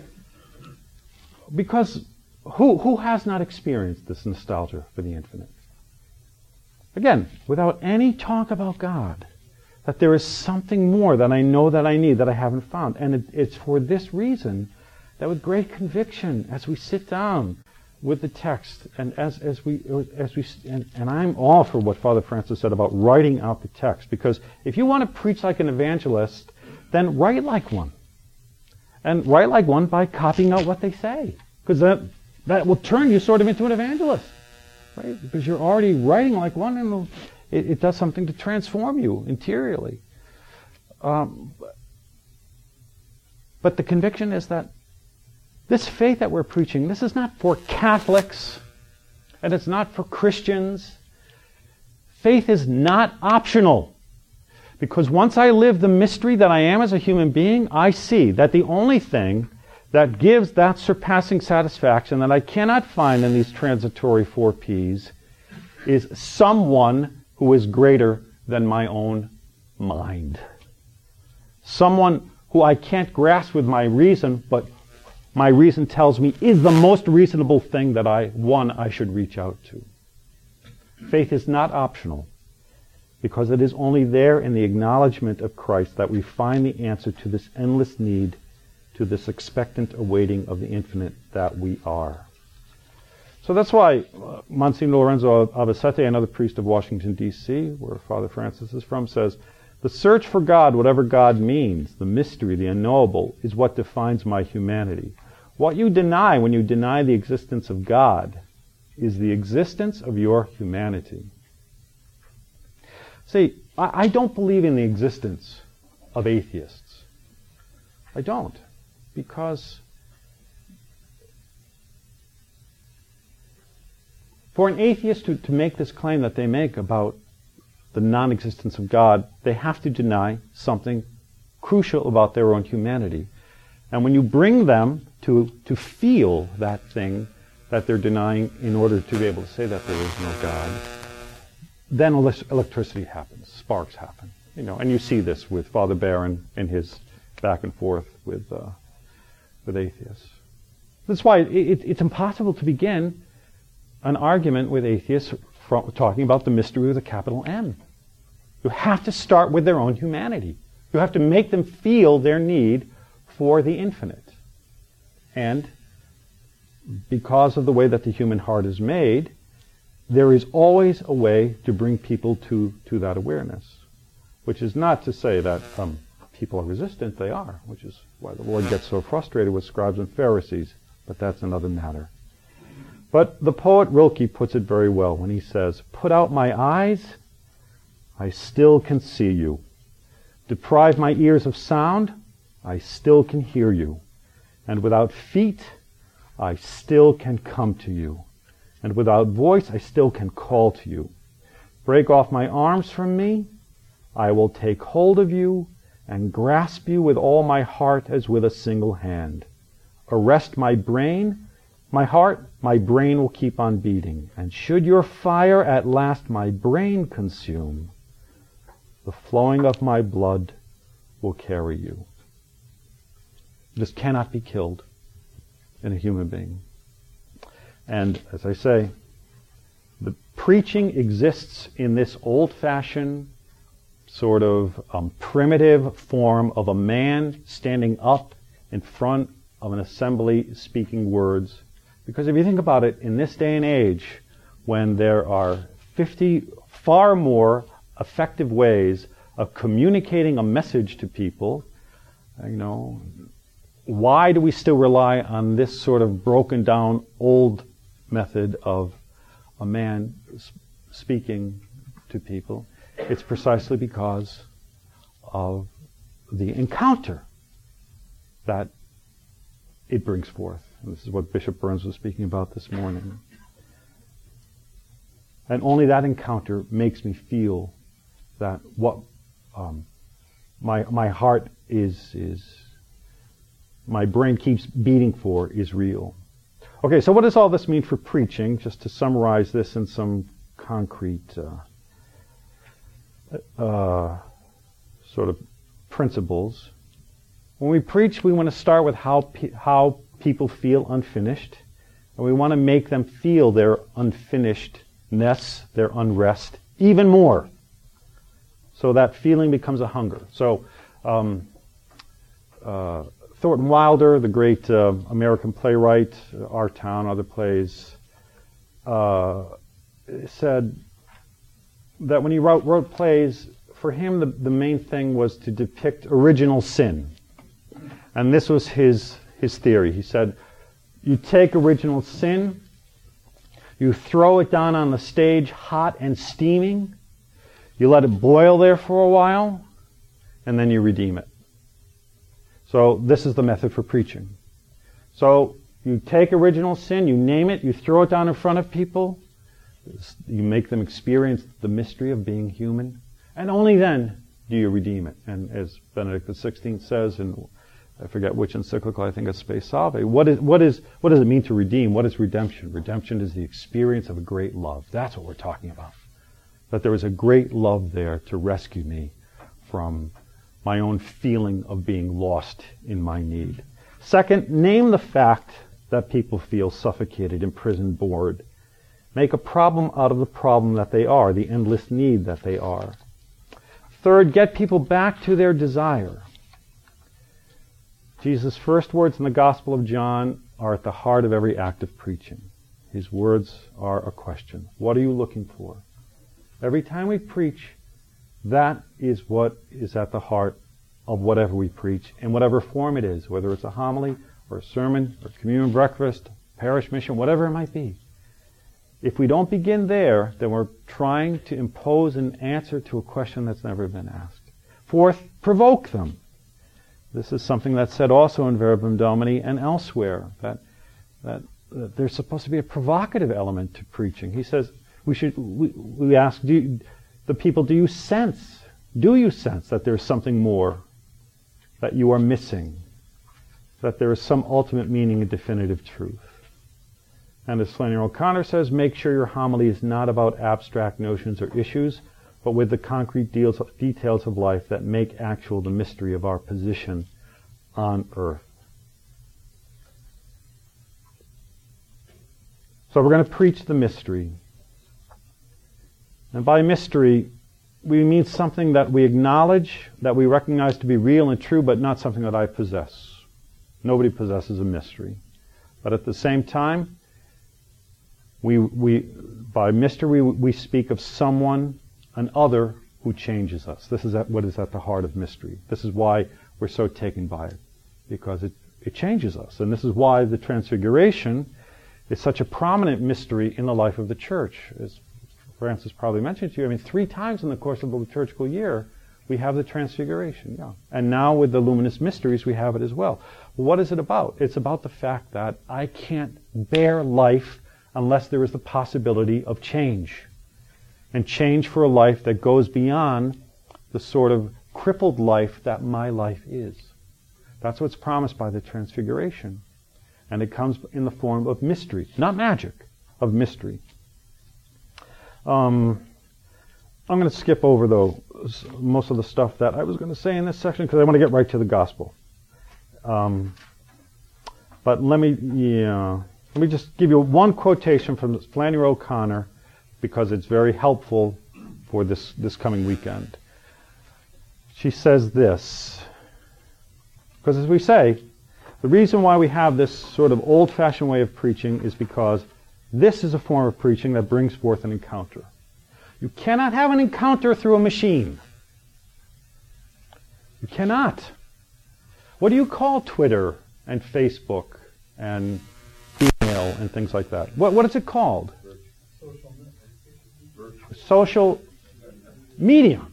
Because who who has not experienced this nostalgia for the infinite? Again, without any talk about God, that there is something more that I know that I need that I haven't found. And it, it's for this reason that with great conviction, as we sit down with the text, and as as we as we and, and I'm all for what Father Francis said about writing out the text, because if you want to preach like an evangelist, then write like one, and write like one by copying out what they say, because that that will turn you sort of into an evangelist. right? Because you're already writing like one, and it, it does something to transform you interiorly. Um, but the conviction is that this faith that we're preaching, this is not for Catholics, and it's not for Christians. Faith is not optional. Because once I live the mystery that I am as a human being, I see that the only thing that gives that surpassing satisfaction that I cannot find in these transitory four P's is someone who is greater than my own mind. Someone who I can't grasp with my reason, but my reason tells me is the most reasonable thing that I, one, I should reach out to. Faith is not optional, because it is only there in the acknowledgement of Christ that we find the answer to this endless need, to this expectant awaiting of the infinite that we are. So that's why uh, Monsignor Lorenzo Avesete, another priest of Washington, D C, where Father Francis is from, says, "The search for God, whatever God means, the mystery, the unknowable, is what defines my humanity. What you deny when you deny the existence of God is the existence of your humanity." See, I, I don't believe in the existence of atheists. I don't. Because for an atheist to, to make this claim that they make about the non-existence of God, they have to deny something crucial about their own humanity. And when you bring them to, to feel that thing that they're denying in order to be able to say that there is no God, then electricity happens, sparks happen. You know, and you see this with Father Barron and his back and forth with uh, with atheists. That's why it, it, it's impossible to begin an argument with atheists from, talking about the mystery with a capital M. You have to start with their own humanity. You have to make them feel their need for the infinite. And because of the way that the human heart is made, there is always a way to bring people to, to that awareness. Which is not to say that um, people are resistant. They are, which is why the Lord gets so frustrated with scribes and Pharisees. But that's another matter. But the poet Rilke puts it very well when he says, "Put out my eyes, I still can see you. Deprive my ears of sound, I still can hear you. And without feet, I still can come to you. And without voice, I still can call to you. Break off my arms from me, I will take hold of you and grasp you with all my heart as with a single hand. Arrest my brain, my heart, my brain will keep on beating. And should your fire at last my brain consume, the flowing of my blood will carry you." This cannot be killed in a human being. And as I say, the preaching exists in this old-fashioned, sort of um, primitive form of a man standing up in front of an assembly speaking words. Because if you think about it, in this day and age, when there are fifty far more effective ways of communicating a message to people, you know, why do we still rely on this sort of broken down old method of a man speaking to people? It's precisely because of the encounter that it brings forth. And this is what Bishop Burns was speaking about this morning. And only that encounter makes me feel that what um, my my heart is is my brain keeps beating for is real. Okay, so what does all this mean for preaching? Just to summarize this in some concrete uh, uh, sort of principles. When we preach, we want to start with how pe- how people feel unfinished, and we want to make them feel their unfinishedness, their unrest, even more. So that feeling becomes a hunger. So um, uh, Thornton Wilder, the great uh, American playwright, Our Town, other plays, uh, said that when he wrote, wrote plays, for him the, the main thing was to depict original sin. And this was his his theory. He said, you take original sin, You throw it down on the stage hot and steaming. You let it boil there for a while, and then you redeem it. So this is the method for preaching. So you take original sin, you name it, you throw it down in front of people, you make them experience the mystery of being human, and only then do you redeem it. And as Benedict the sixteenth says, in I forget which encyclical, I think it's Spe Salve, what is, what is, what does it mean to redeem? What is redemption? Redemption is the experience of a great love. That's what we're talking about. That there was a great love there to rescue me from my own feeling of being lost in my need. Second, name the fact that people feel suffocated, imprisoned, bored. Make a problem out of the problem that they are, the endless need that they are. Third, get people back to their desire. Jesus' first words in the Gospel of John are at the heart of every act of preaching. His words are a question. What are you looking for? Every time we preach, that is what is at the heart of whatever we preach, in whatever form it is, whether it's a homily or a sermon or communion breakfast, parish mission, whatever it might be. If we don't begin there, then we're trying to impose an answer to a question that's never been asked. Fourth, provoke them. This is something that's said also in Verbum Domini and elsewhere, that, that, that there's supposed to be a provocative element to preaching. He says, we should, we, we ask do you, the people, do you sense, do you sense that there's something more that you are missing, that there is some ultimate meaning and definitive truth? And as Flannery O'Connor says, make sure your homily is not about abstract notions or issues, but with the concrete deals, details of life that make actual the mystery of our position on earth. So we're going to preach the mystery. And by mystery, we mean something that we acknowledge, that we recognize to be real and true, but not something that I possess. Nobody possesses a mystery. But at the same time, we, we, by mystery, we, we speak of someone, an other, who changes us. This is at, what is at the heart of mystery. This is why we're so taken by it, because it, it changes us. And this is why the Transfiguration is such a prominent mystery in the life of the church. As Francis probably mentioned to you, I mean, three times in the course of the liturgical year, we have the Transfiguration. Yeah. And now with the Luminous Mysteries, we have it as well. What is it about? It's about the fact that I can't bear life unless there is the possibility of change. And change for a life that goes beyond the sort of crippled life that my life is. That's what's promised by the Transfiguration. And it comes in the form of mystery, not magic, of mystery. Um, I'm going to skip over, though, most of the stuff that I was going to say in this section, because I want to get right to the gospel. Um, but let me, yeah, let me just give you one quotation from Flannery O'Connor, because it's very helpful for this, this coming weekend. She says this, because as we say, the reason why we have this sort of old-fashioned way of preaching is because this is a form of preaching that brings forth an encounter. You cannot have an encounter through a machine. You cannot. What do you call Twitter and Facebook and email and things like that? What, what is it called? Social medium.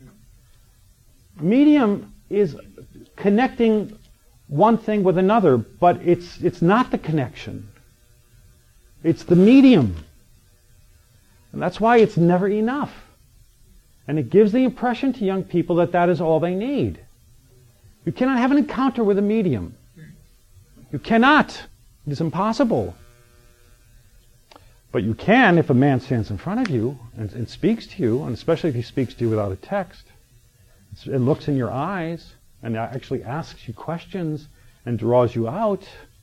Medium is connecting one thing with another, but it's it's not the connection. It's the medium. And that's why it's never enough. And it gives the impression to young people that that is all they need. You cannot have an encounter with a medium. You cannot. It is impossible. But you can if a man stands in front of you and, and speaks to you, and especially if he speaks to you without a text, and looks in your eyes and actually asks you questions and draws you out,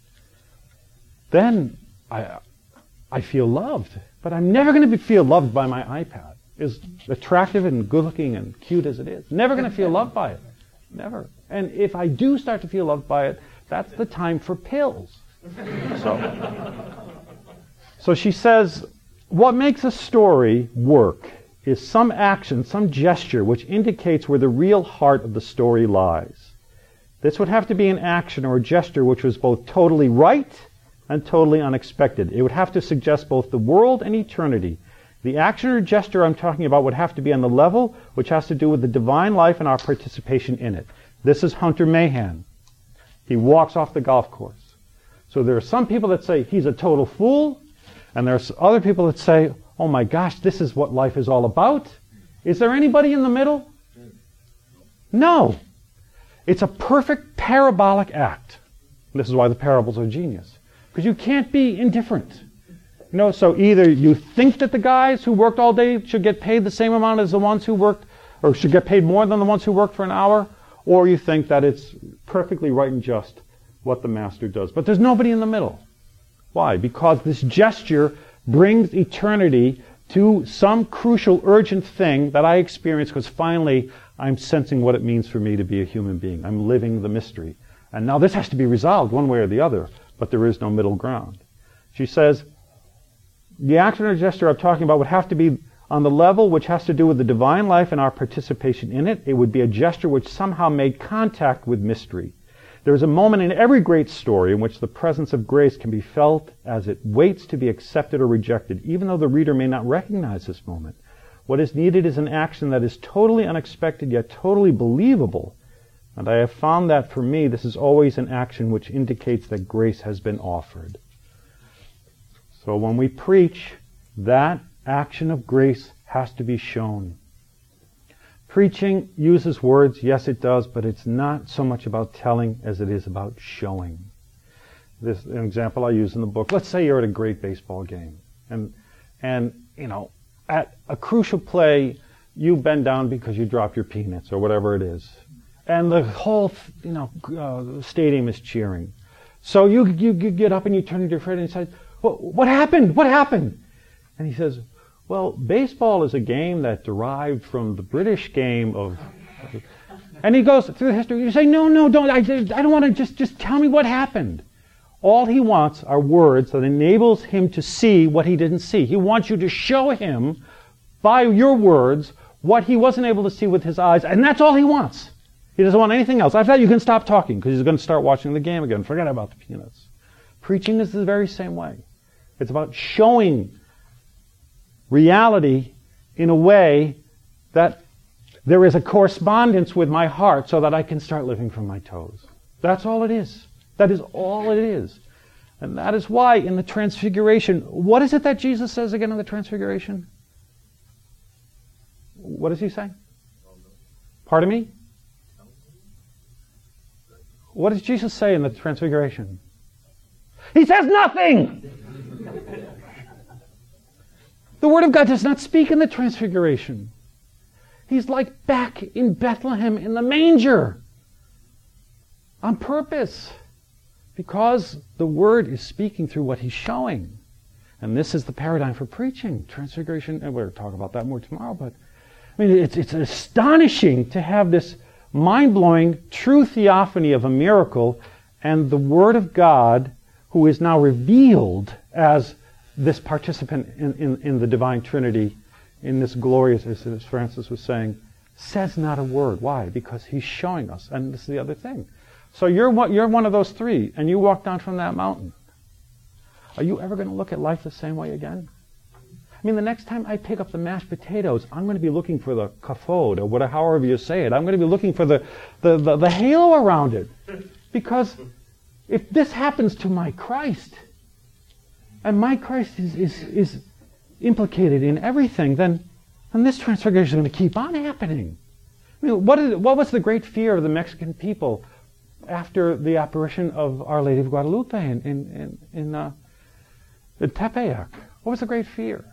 then I, I feel loved. But I'm never going to be, feel loved by my iPad. As attractive and good-looking and cute as it is. Never going to feel loved by it. Never. And if I do start to feel loved by it, that's the time for pills. So... So she says, what makes a story work is some action, some gesture, which indicates where the real heart of the story lies. This would have to be an action or a gesture which was both totally right, and totally unexpected. It would have to suggest both the world and eternity. The action or gesture I'm talking about would have to be on the level which has to do with the divine life and our participation in it. This is Hunter Mahan. He walks off the golf course. So there are some people that say he's a total fool, and there's other people that say, oh my gosh, this is what life is all about. Is there anybody in the middle? No. It's a perfect parabolic act. This is why the parables are genius. Because you can't be indifferent. You know, so either you think that the guys who worked all day should get paid the same amount as the ones who worked, or should get paid more than the ones who worked for an hour, or you think that it's perfectly right and just what the master does. But there's nobody in the middle. Why? Because this gesture brings eternity to some crucial, urgent thing that I experience, because finally I'm sensing what it means for me to be a human being. I'm living the mystery. And now this has to be resolved one way or the other, but there is no middle ground. She says, the action or gesture I'm talking about would have to be on the level which has to do with the divine life and our participation in it. It would be a gesture which somehow made contact with mystery. There is a moment in every great story in which the presence of grace can be felt as it waits to be accepted or rejected, even though the reader may not recognize this moment. What is needed is an action that is totally unexpected yet totally believable. And I have found that for me, this is always an action which indicates that grace has been offered. So when we preach, that action of grace has to be shown. Preaching uses words, yes it does, but it's not so much about telling as it is about showing. This is an example I use in the book. Let's say you're at a great baseball game, and and you know, at a crucial play, you bend down because you dropped your peanuts or whatever it is, and the whole you know uh, stadium is cheering. So you, you you get up and you turn to your friend and say, well, "What happened? What happened?" And he says, well, baseball is a game that derived from the British game of... And he goes through the history. You say, no, no, don't. I, I don't want to just, just tell me what happened. All he wants are words that enables him to see what he didn't see. He wants you to show him, by your words, what he wasn't able to see with his eyes. And that's all he wants. He doesn't want anything else. After that, you can stop talking because he's going to start watching the game again. Forget about the peanuts. Preaching is the very same way. It's about showing reality in a way that there is a correspondence with my heart so that I can start living from my toes. That's all it is. That is all it is. And that is why in the Transfiguration, what is it that Jesus says again in the Transfiguration? What does he say? Pardon me? What does Jesus say in the Transfiguration? He says nothing! The Word of God does not speak in the Transfiguration. He's like back in Bethlehem in the manger. On purpose. Because the Word is speaking through what He's showing. And this is the paradigm for preaching. Transfiguration, and we'll talk about that more tomorrow, but I mean, it's, it's astonishing to have this mind-blowing true theophany of a miracle and the Word of God, who is now revealed as this participant in, in, in the divine Trinity, in this glorious, as, as Francis was saying, says not a word. Why? Because he's showing us. And this is the other thing. So you're one, you're one of those three, and you walk down from that mountain. Are you ever going to look at life the same way again? I mean, the next time I pick up the mashed potatoes, I'm going to be looking for the kafod, or whatever, however you say it. I'm going to be looking for the, the, the, the halo around it. Because if this happens to my Christ, and my Christ is, is, is implicated in everything, then, then this transfiguration is going to keep on happening. I mean, what, is, what was the great fear of the Mexican people after the apparition of Our Lady of Guadalupe in, in, in, in, uh, in Tepeyac? What was the great fear?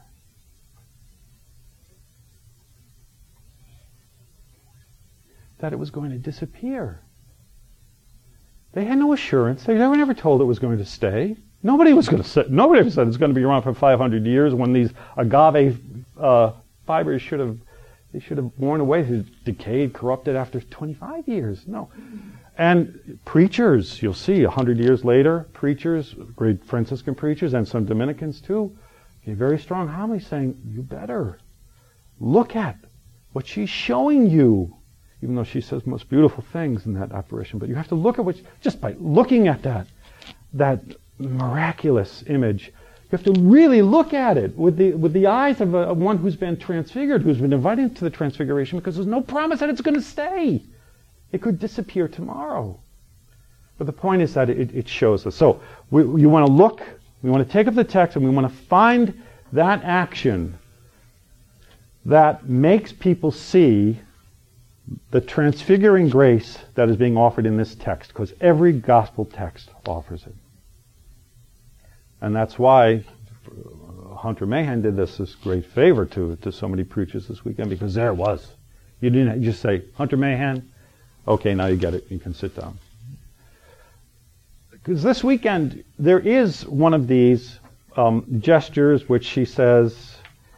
That it was going to disappear. They had no assurance. They were never told it was going to stay. Nobody was going to say, nobody ever said it's going to be around for five hundred years when these agave uh, fibers should have, they should have worn away, decayed, corrupted after twenty-five years. No. And preachers, you'll see, one hundred years later, preachers, great Franciscan preachers, and some Dominicans too, gave very strong homilies saying, you better look at what she's showing you. Even though she says most beautiful things in that apparition, but you have to look at what, she, just by looking at that, that miraculous image. You have to really look at it with the with the eyes of, a, of one who's been transfigured, who's been invited to the transfiguration, because there's no promise that it's going to stay. It could disappear tomorrow. But the point is that it, it shows us. So we, you want to look, we want to take up the text, and we want to find that action that makes people see the transfiguring grace that is being offered in this text, because every gospel text offers it. And that's why Hunter Mahan did this this great favor to, to so many preachers this weekend, because there it was. You didn't just say, Hunter Mahan, okay, now you get it, you can sit down. Because this weekend, there is one of these um, gestures which she says,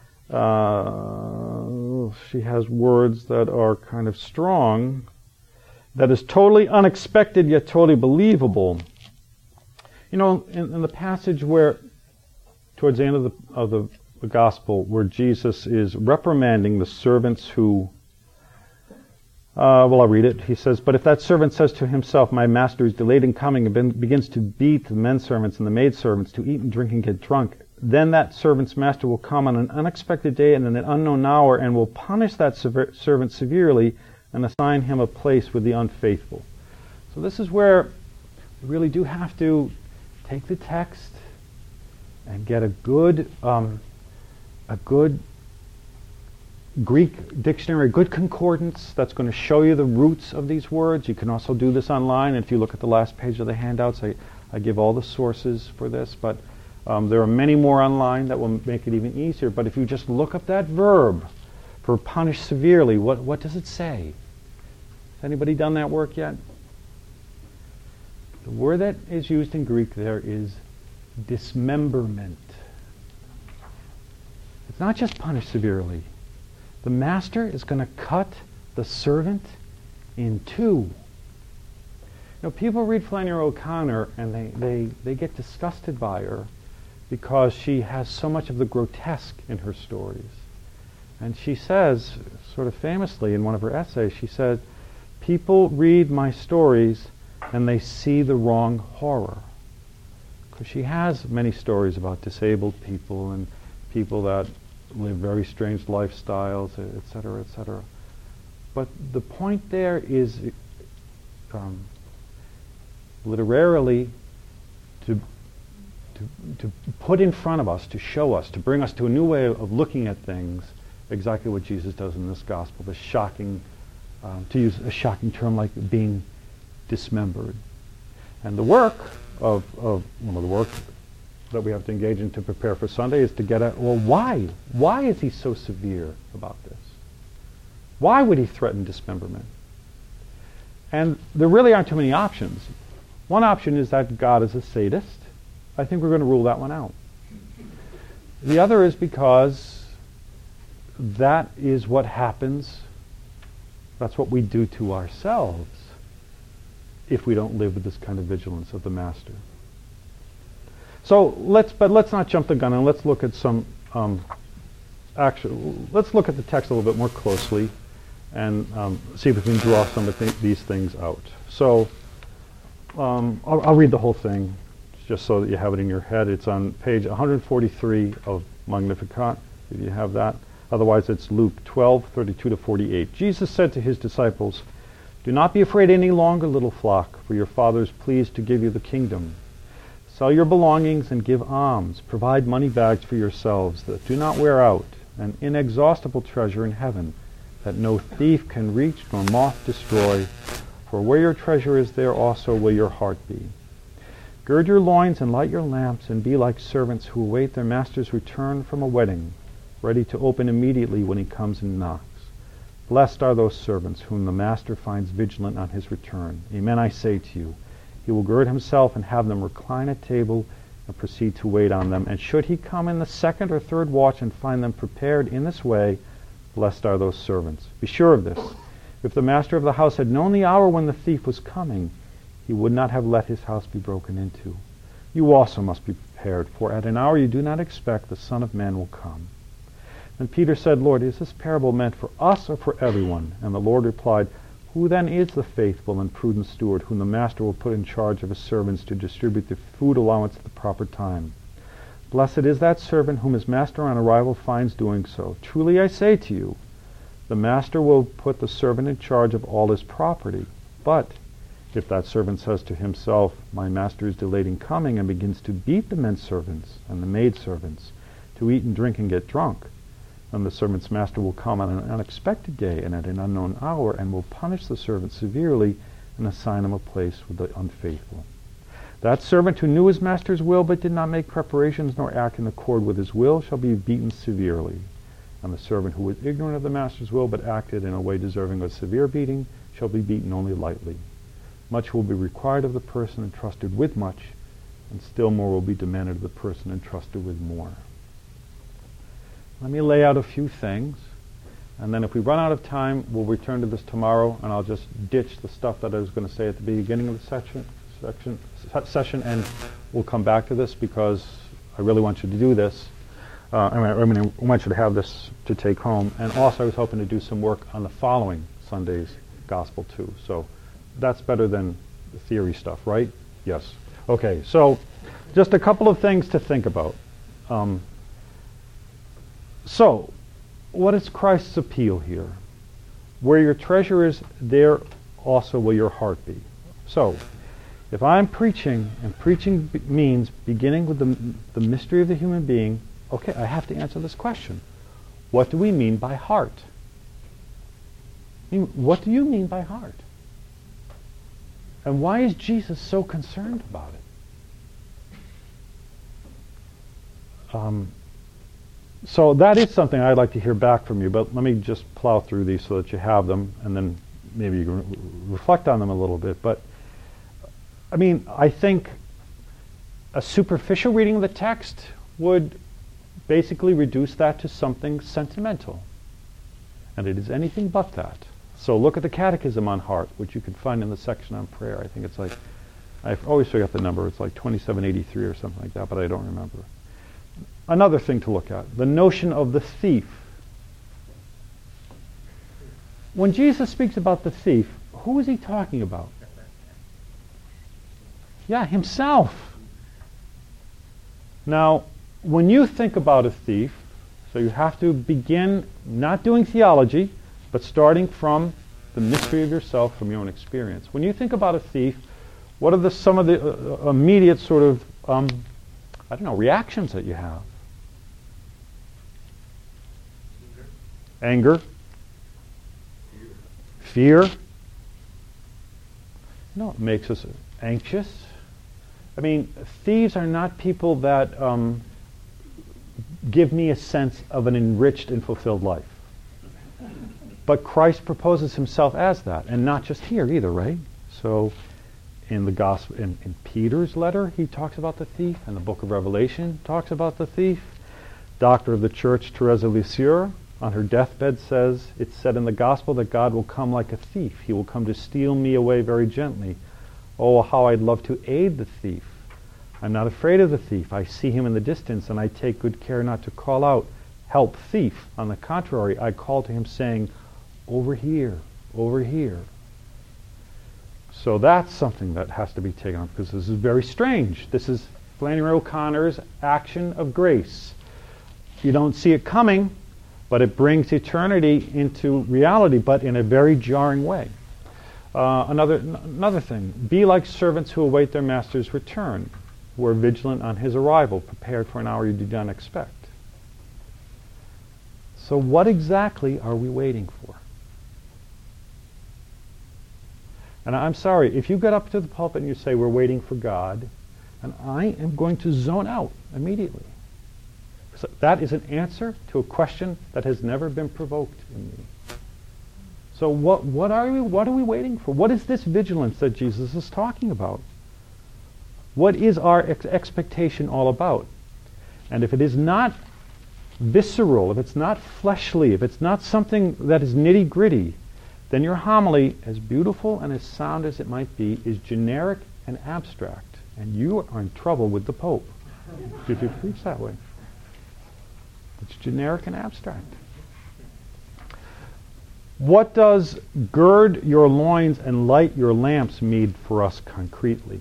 uh, she has words that are kind of strong, that is totally unexpected yet totally believable. You know, in, in the passage where, towards the end of the of the, the gospel, where Jesus is reprimanding the servants who, uh, well, I'll read it. He says, "But if that servant says to himself, 'My master is delayed in coming,' and ben, begins to beat the men servants and the maid servants, to eat and drink and get drunk, then that servant's master will come on an unexpected day and in an unknown hour, and will punish that sever- servant severely and assign him a place with the unfaithful." So this is where we really do have to take the text and get a good, um, a good Greek dictionary, a good concordance that's going to show you the roots of these words. You can also do this online. If you look at the last page of the handouts, I, I give all the sources for this, but um, there are many more online that will make it even easier. But if you just look up that verb for punish severely, what, what does it say? Has anybody done that work yet? The word that is used in Greek there is dismemberment. It's not just punish severely. The master is going to cut the servant in two. You know, people read Flannery O'Connor and they, they, they get disgusted by her because she has so much of the grotesque in her stories. And she says, sort of famously in one of her essays, she said, "People read my stories and they see the wrong horror." Because she has many stories about disabled people and people that live very strange lifestyles, et cetera, et cetera. But the point there is, um, literarily, to, to, to put in front of us, to show us, to bring us to a new way of looking at things, exactly what Jesus does in this gospel, the shocking, um, to use a shocking term like being dismembered. And the work of, of one of the work that we have to engage in to prepare for Sunday is to get at, well, why? Why is he so severe about this? Why would he threaten dismemberment? And there really aren't too many options. One option is that God is a sadist. I think we're going to rule that one out. The other is because that is what happens, that's what we do to ourselves if we don't live with this kind of vigilance of the Master. So let's, but let's not jump the gun and let's look at some, um, actual, let's look at the text a little bit more closely and um, see if we can draw some of th- these things out. So um, I'll, I'll read the whole thing just so that you have it in your head. It's on page one forty-three of Magnificat, if you have that. Otherwise, it's Luke twelve, thirty-two to forty-eight. Jesus said to his disciples, "Do not be afraid any longer, little flock, for your Father is pleased to give you the kingdom. Sell your belongings and give alms. Provide money bags for yourselves that do not wear out, an inexhaustible treasure in heaven, that no thief can reach nor moth destroy. For where your treasure is, there also will your heart be. Gird your loins and light your lamps, and be like servants who await their master's return from a wedding, ready to open immediately when he comes and knocks. Blessed are those servants whom the master finds vigilant on his return. Amen, I say to you, he will gird himself and have them recline at table and proceed to wait on them. And should he come in the second or third watch and find them prepared in this way, blessed are those servants. Be sure of this. If the master of the house had known the hour when the thief was coming, he would not have let his house be broken into. You also must be prepared, for at an hour you do not expect the Son of Man will come." And Peter said, "Lord, is this parable meant for us or for everyone?" And the Lord replied, Who then is the faithful and prudent steward whom the master will put in charge of his servants to distribute the food allowance at the proper time? Blessed is that servant whom his master on arrival finds doing so. Truly I say to you, the master will put the servant in charge of all his property. But if that servant says to himself, my master is delayed in coming, and begins to beat the men servants and the maid servants, to eat and drink and get drunk, then the servant's master will come on an unexpected day and at an unknown hour, and will punish the servant severely and assign him a place with the unfaithful. That servant who knew his master's will but did not make preparations nor act in accord with his will shall be beaten severely. And the servant who was ignorant of the master's will but acted in a way deserving of severe beating shall be beaten only lightly. Much will be required of the person entrusted with much, and still more will be demanded of the person entrusted with more. Let me lay out a few things, and then if we run out of time, we'll return to this tomorrow, and I'll just ditch the stuff that I was going to say at the beginning of the section, section, session, and we'll come back to this because I really want you to do this. Uh, I, mean, I mean, I want you to have this to take home, and also I was hoping to do some work on the following Sunday's gospel too. So that's better than the theory stuff, right? Yes. Okay, so just a couple of things to think about. Um, So, what is Christ's appeal here? Where your treasure is, there also will your heart be. So, if I'm preaching, and preaching b- means beginning with the, the mystery of the human being, okay, I have to answer this question. What do we mean by heart? I mean, what do you mean by heart? And why is Jesus so concerned about it? Um, So that is something I'd like to hear back from you, but let me just plow through these so that you have them, and then maybe you can re- reflect on them a little bit. But, I mean, I think a superficial reading of the text would basically reduce that to something sentimental. And it is anything but that. So look at the Catechism on Heart, which you can find in the section on prayer. I think it's like, I always forget the number, it's like twenty-seven eighty-three or something like that, but I don't remember. Another thing to look at, the notion of the thief. When Jesus speaks about the thief, who is he talking about? Yeah, himself. Now, when you think about a thief, so you have to begin not doing theology, but starting from the mystery of yourself, from your own experience. When you think about a thief, what are the, some of the uh, immediate sort of, um, I don't know, reactions that you have? Anger. Fear. No, it makes us anxious. I mean, thieves are not people that um, give me a sense of an enriched and fulfilled life. But Christ proposes himself as that, and not just here either, right? So in the gospel, in, in Peter's letter, he talks about the thief, and the book of Revelation talks about the thief. Doctor of the Church, Teresa Lisieux, on her deathbed says, it's said in the gospel that God will come like a thief. He will come to steal me away very gently. Oh, how I'd love to aid the thief. I'm not afraid of the thief. I see him in the distance, and I take good care not to call out, help, thief. On the contrary, I call to him saying, over here, over here. So that's something that has to be taken up, because this is very strange. This is Flannery O'Connor's action of grace. You don't see it coming, but it brings eternity into reality, but in a very jarring way. Uh, another n- another thing, be like servants who await their master's return, who are vigilant on his arrival, prepared for an hour you did not expect. So what exactly are we waiting for? And I'm sorry, if you get up to the pulpit and you say, we're waiting for God, and I am going to zone out immediately. So that is an answer to a question that has never been provoked in me. So what, what are we, what are we waiting for? What is this vigilance that Jesus is talking about? What is our ex- expectation all about? And if it is not visceral, if it's not fleshly, if it's not something that is nitty-gritty, then your homily, as beautiful and as sound as it might be, is generic and abstract. And you are in trouble with the Pope if you preach that way. It's generic and abstract. What does gird your loins and light your lamps mean for us concretely?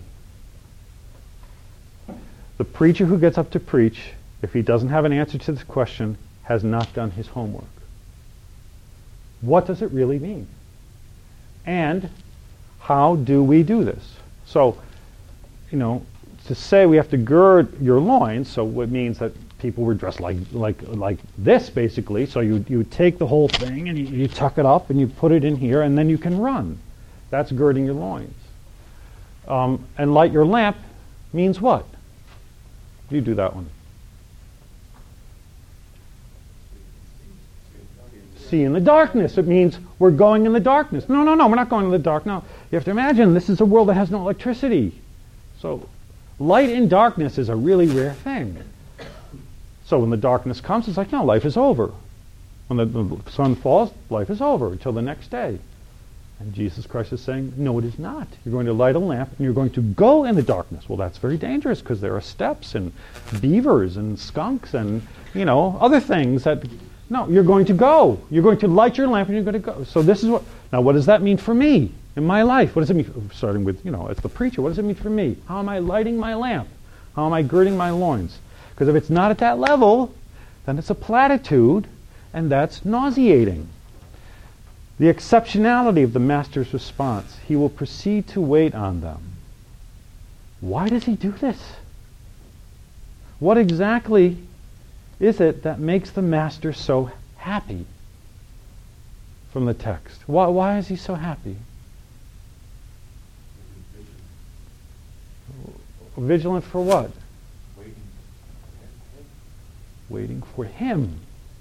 The preacher who gets up to preach, if he doesn't have an answer to this question, has not done his homework. What does it really mean? And how do we do this? So, you know, to say we have to gird your loins, so it means that people were dressed like like like this, basically. So you you take the whole thing and you, you tuck it up and you put it in here, and then you can run. That's girding your loins. Um, and light your lamp means what? You do that one. See in the darkness. It means we're going in the darkness. No, no, no, we're not going in the dark. No, you have to imagine this is a world that has no electricity. So light in darkness is a really rare thing. So when the darkness comes, it's like, no, life is over. When the, the sun falls, life is over until the next day. And Jesus Christ is saying, no, it is not. You're going to light a lamp and you're going to go in the darkness. Well, that's very dangerous because there are steps and beavers and skunks and, you know, other things that, no, you're going to go. You're going to light your lamp and you're going to go. So this is what, now what does that mean for me in my life? What does it mean, starting with, you know, as the preacher, what does it mean for me? How am I lighting my lamp? How am I girding my loins? Because if it's not at that level, then it's a platitude, and that's nauseating. The exceptionality of the master's response, he will proceed to wait on them. Why does he do this? What exactly is it that makes the master so happy from the text? Why, why is he so happy? Vigilant for what? Waiting for him.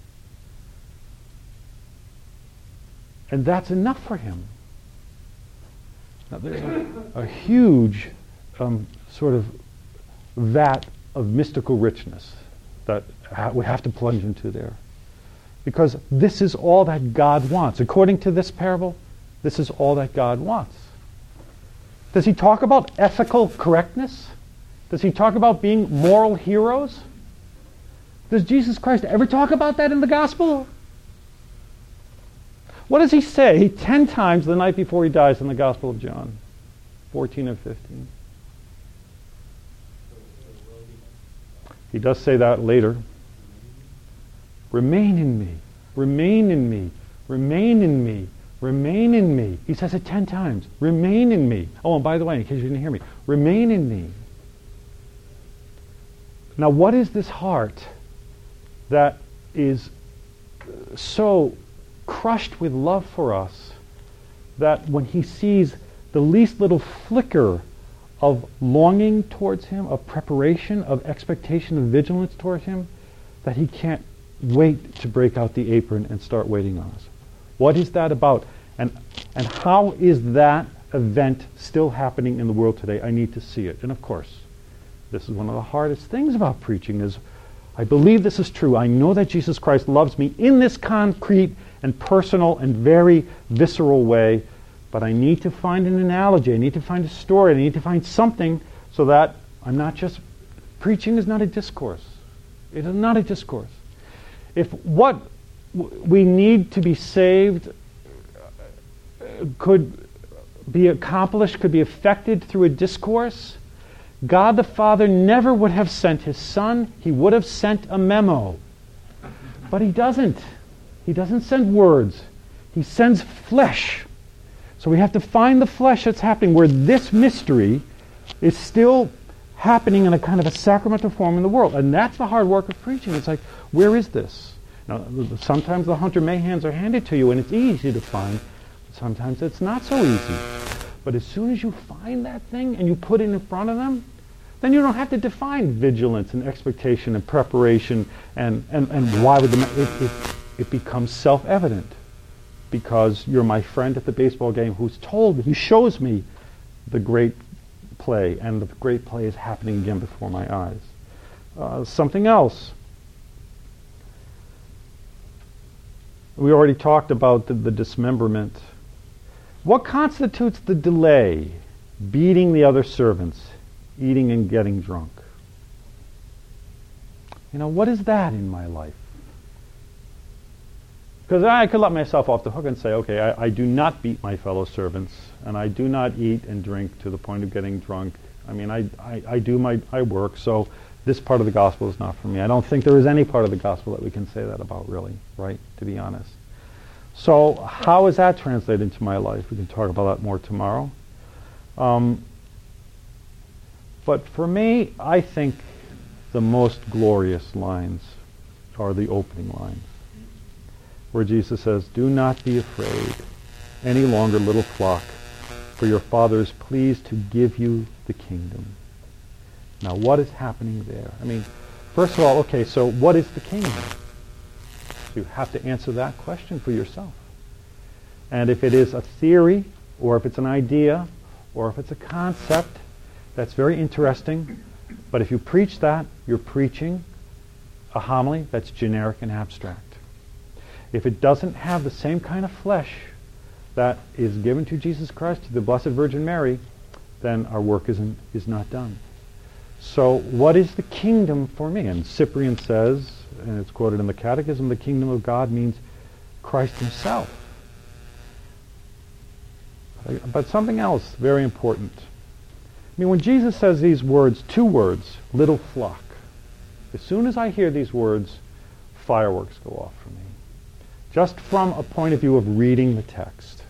And that's enough for him. Now there's a, a huge um, sort of vat of mystical richness that ha- we have to plunge into there. Because this is all that God wants. According to this parable, this is all that God wants. Does he talk about ethical correctness? Does he talk about being moral heroes? Does Jesus Christ ever talk about that in the gospel? What does he say ten times the night before he dies in the Gospel of John? fourteen and fifteen. He does say that later. Remain in me. Remain in me. Remain in me. Remain in me. He says it ten times. Remain in me. Oh, and by the way, in case you didn't hear me, remain in me. Now, what is this heart that is so crushed with love for us that when he sees the least little flicker of longing towards him, of preparation, of expectation, of vigilance towards him, that he can't wait to break out the apron and start waiting on us? What is that about? And and how is that event still happening in the world today? I need to see it. And of course, this is one of the hardest things about preaching is, I believe this is true. I know that Jesus Christ loves me in this concrete and personal and very visceral way, but I need to find an analogy. I need to find a story. I need to find something so that I'm not just... Preaching is not a discourse. It is not a discourse. If what w- we need to be saved uh, could be accomplished, could be effected through a discourse, God the Father never would have sent his Son. He would have sent a memo. But he doesn't. He doesn't send words. He sends flesh. So we have to find the flesh that's happening where this mystery is still happening in a kind of a sacramental form in the world. And that's the hard work of preaching. It's like, where is this? Now, sometimes the Hunter Mayhans are handed to you and it's easy to find. Sometimes it's not so easy. But as soon as you find that thing and you put it in front of them, then you don't have to define vigilance and expectation and preparation and, and, and why would the... It, it, it becomes self-evident because you're my friend at the baseball game who's told me, who shows me the great play, and the great play is happening again before my eyes. Uh, something else. We already talked about the, the dismemberment. What constitutes the delay? Beating the other servants, eating and getting drunk. You know, what is that in my life? Because I could let myself off the hook and say, okay, I, I do not beat my fellow servants, and I do not eat and drink to the point of getting drunk. I mean, I, I, I do my I work, so this part of the gospel is not for me. I don't think there is any part of the gospel that we can say that about, really, right, to be honest. So how is that translated into my life? We can talk about that more tomorrow. Um, but for me, I think the most glorious lines are the opening lines, where Jesus says, "Do not be afraid any longer, little flock, for your Father is pleased to give you the kingdom." Now, what is happening there? I mean, first of all, okay, so what is the kingdom? You have to answer that question for yourself. And if it is a theory, or if it's an idea, or if it's a concept, that's very interesting. But if you preach that, you're preaching a homily that's generic and abstract. If it doesn't have the same kind of flesh that is given to Jesus Christ, to the Blessed Virgin Mary, then our work isn't, is not done. So what is the kingdom for me? And Cyprian says, and it's quoted in the Catechism, the kingdom of God means Christ himself. But something else very important. I mean, when Jesus says these words, two words, little flock, as soon as I hear these words, fireworks go off for me. Just from a point of view of reading the text.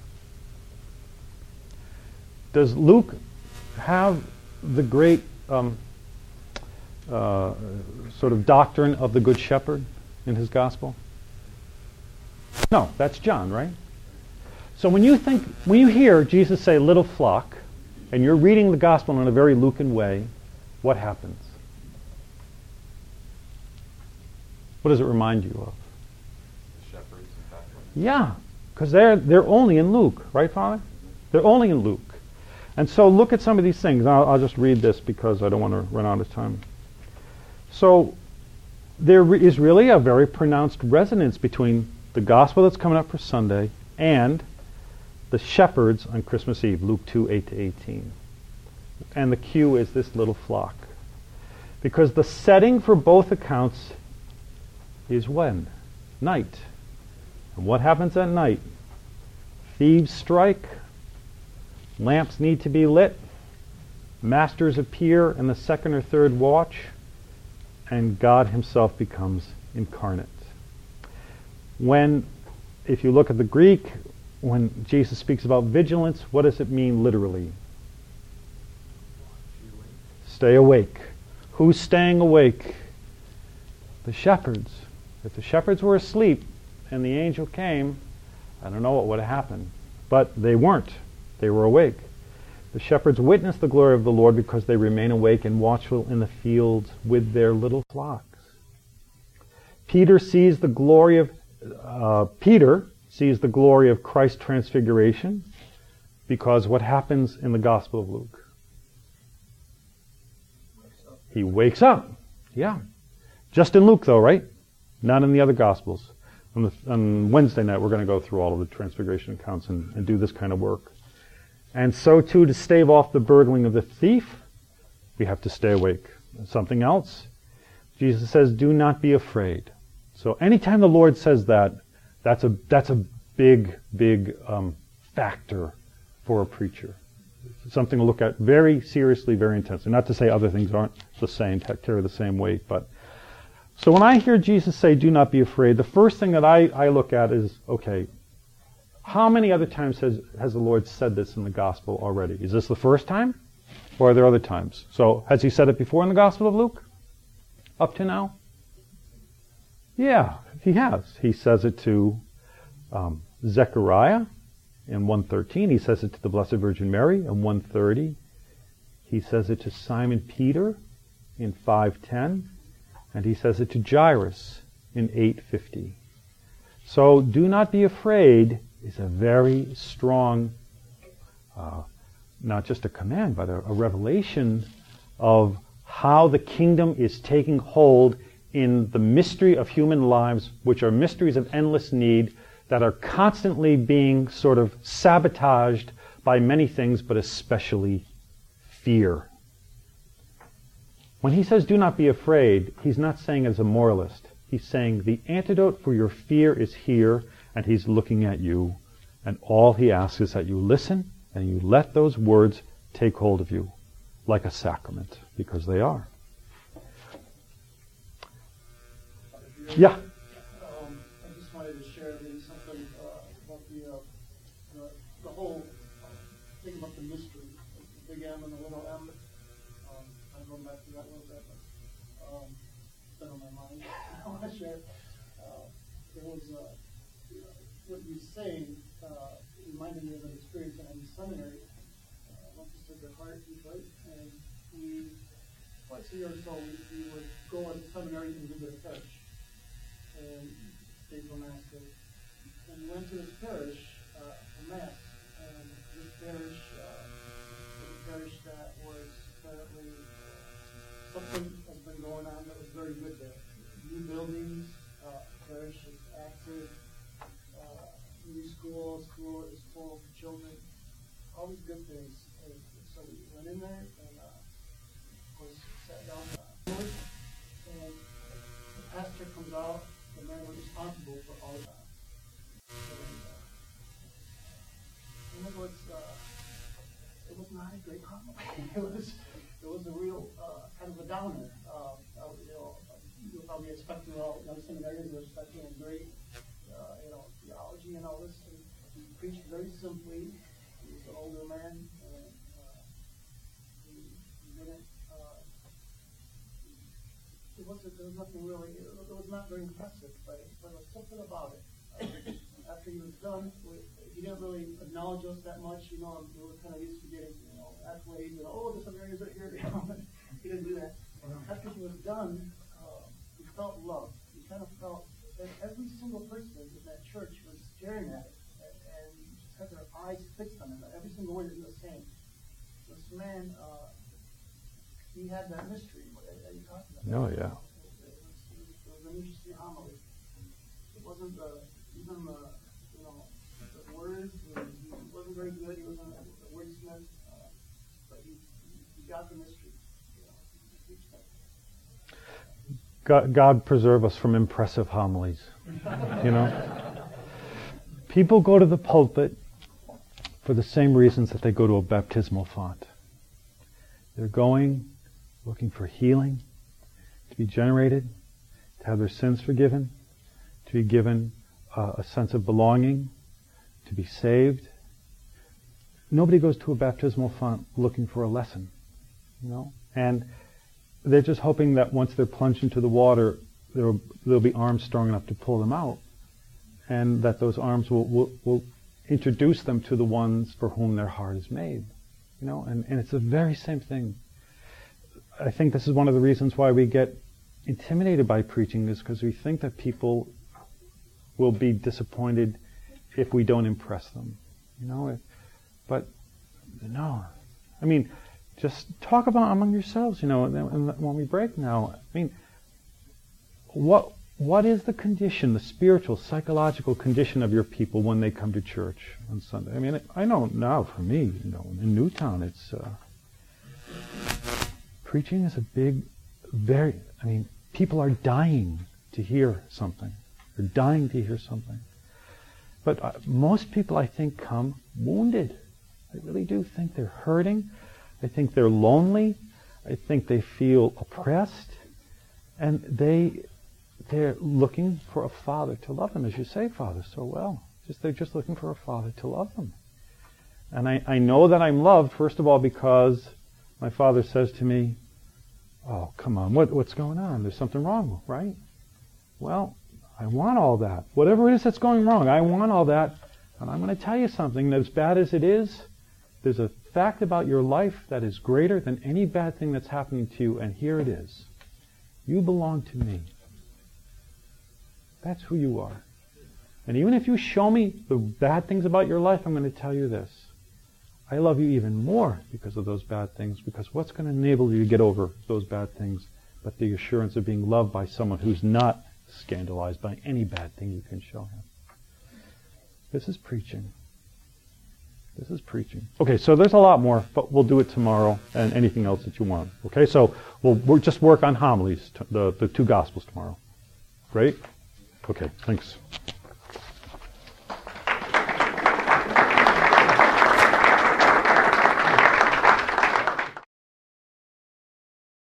Does Luke have the great um, uh, sort of doctrine of the Good Shepherd in his gospel? No, that's John, right? So when you think, when you hear Jesus say little flock, and you're reading the gospel in a very Lucan way, what happens? What does it remind you of? The shepherds and Bethlehem. Yeah, because they're they're only in Luke, right, Father? They're only in Luke. And so look at some of these things. I'll, I'll just read this because I don't want to run out of time. So there re- is really a very pronounced resonance between the gospel that's coming up for Sunday and the shepherds on Christmas Eve, Luke two, eight to eighteen. And the cue is this little flock. Because the setting for both accounts is when? Night. And what happens at night? Thieves strike, lamps need to be lit, masters appear in the second or third watch, and God himself becomes incarnate. When, if you look at the Greek, when Jesus speaks about vigilance, what does it mean literally? Stay awake. Who's staying awake? The shepherds. If the shepherds were asleep and the angel came, I don't know what would have happened. But they weren't. They were awake. The shepherds witness the glory of the Lord because they remain awake and watchful in the fields with their little flocks. Peter sees the glory of uh, Peter sees the glory of Christ's transfiguration because what happens in the Gospel of Luke? He wakes up. Yeah. Just in Luke, though, right? Not in the other Gospels. On, the, on Wednesday night, we're going to go through all of the transfiguration accounts and, and do this kind of work. And so, too, to stave off the burgling of the thief, we have to stay awake. Something else? Jesus says, do not be afraid. So anytime the Lord says that, that's a that's a big, big um, factor for a preacher. Something to look at very seriously, very intensely. Not to say other things aren't the same, carry the same weight, but so when I hear Jesus say, do not be afraid, the first thing that I, I look at is, okay, how many other times has, has the Lord said this in the gospel already? Is this the first time? Or are there other times? So, has he said it before in the Gospel of Luke? Up to now? Yeah, he has. He says it to um, Zechariah in one thirteen. He says it to the Blessed Virgin Mary in one thirty. He says it to Simon Peter in five ten. And he says it to Jairus in eight fifty. So, do not be afraid is a very strong, uh, not just a command, but a, a revelation of how the kingdom is taking hold in the mystery of human lives, which are mysteries of endless need that are constantly being sort of sabotaged by many things, but especially fear. When he says, do not be afraid, he's not saying as a moralist. He's saying the antidote for your fear is here, and He's looking at you, and all He asks is that you listen and you let those words take hold of you like a sacrament, because they are. Yeah. Um, I just wanted to share maybe something uh, about the, uh, the the whole uh, thing about the mystery, the big M and the little m. Um, I don't know back to that a little bit, but um, it's been on my mind. I want to share. Uh, there was uh, what you say uh, reminded me of an experience in the seminary. Uh, I went to Sacred Heart, Detroit, and we twice a year or so we, we would go to the seminary and visit a parish. And stayed for Mass day. And we went to this parish uh, for Mass, and this parish uh, was a parish that was apparently uh, something has been going on that was very good there. New buildings, uh, parish is active, uh, new school, school is full of children, all these good things. And so we went in there and uh, was sat down uh, and the pastor comes out. The man was responsible for all that. And, uh, and it was uh, it was not a great homily. it was it was a real uh, kind of a downer. Uh, uh, you know, you're probably expecting all young seminarians were expecting a great uh, you know theology and all this. And he preached very simply. He was an older man, and uh, he, he didn't. Uh, It wasn't, there was nothing really, it was not very impressive, but, it, but there was something about it. Uh, after he was done, we, he didn't really acknowledge us that much, you know, we were kind of used to getting, you know, accolades, and oh, there's some areas right here, you know, he didn't do that. After he was done, uh, we felt love. We kind of felt that every single person in that church was staring at it, and, and just had their eyes fixed on it. Every single word that he was saying. This man, uh, he had that mystery that you talked about. Oh, yeah. It was, it was, it was an interesting homily. It wasn't the, even the, you know, the words, he wasn't very good, he wasn't a wordsmith, uh, but he, he got the mystery. You know, he reached that. God, God preserve us from impressive homilies. You know? People go to the pulpit for the same reasons that they go to a baptismal font. They're going looking for healing, to be generated, to have their sins forgiven, to be given uh, a sense of belonging, to be saved. Nobody goes to a baptismal font looking for a lesson, you know? And they're just hoping that once they're plunged into the water, there'll, there'll be arms strong enough to pull them out, and that those arms will, will, will introduce them to the ones for whom their heart is made. You know, and, and it's the very same thing. I think this is one of the reasons why we get intimidated by preaching, is because we think that people will be disappointed if we don't impress them. You know, but no. I mean, just talk about among yourselves, you know, and when we break now, I mean, what what is the condition, the spiritual, psychological condition of your people when they come to church on Sunday? I mean, I know now for me, you know, in Newtown, it's uh, preaching is a big, very, I mean, people are dying to hear something. They're dying to hear something. But uh, most people, I think, come wounded. I really do think they're hurting. I think they're lonely. I think they feel oppressed. And they, they're looking for a father to love them, as you say, Father, so well. Just They're just looking for a father to love them. And I, I know that I'm loved, first of all, because my Father says to me, oh, come on, what, what's going on? There's something wrong, right? Well, I want all that. Whatever it is that's going wrong, I want all that. And I'm going to tell you something, as bad as it is, there's a fact about your life that is greater than any bad thing that's happening to you, and here it is. You belong to me. That's who you are. And even if you show me the bad things about your life, I'm going to tell you this. I love you even more because of those bad things, because what's going to enable you to get over those bad things but the assurance of being loved by someone who's not scandalized by any bad thing you can show him. This is preaching. This is preaching. Okay, so there's a lot more, but we'll do it tomorrow and anything else that you want. Okay, so we'll, we'll just work on homilies, t- the, the two Gospels tomorrow. Great? Okay, thanks.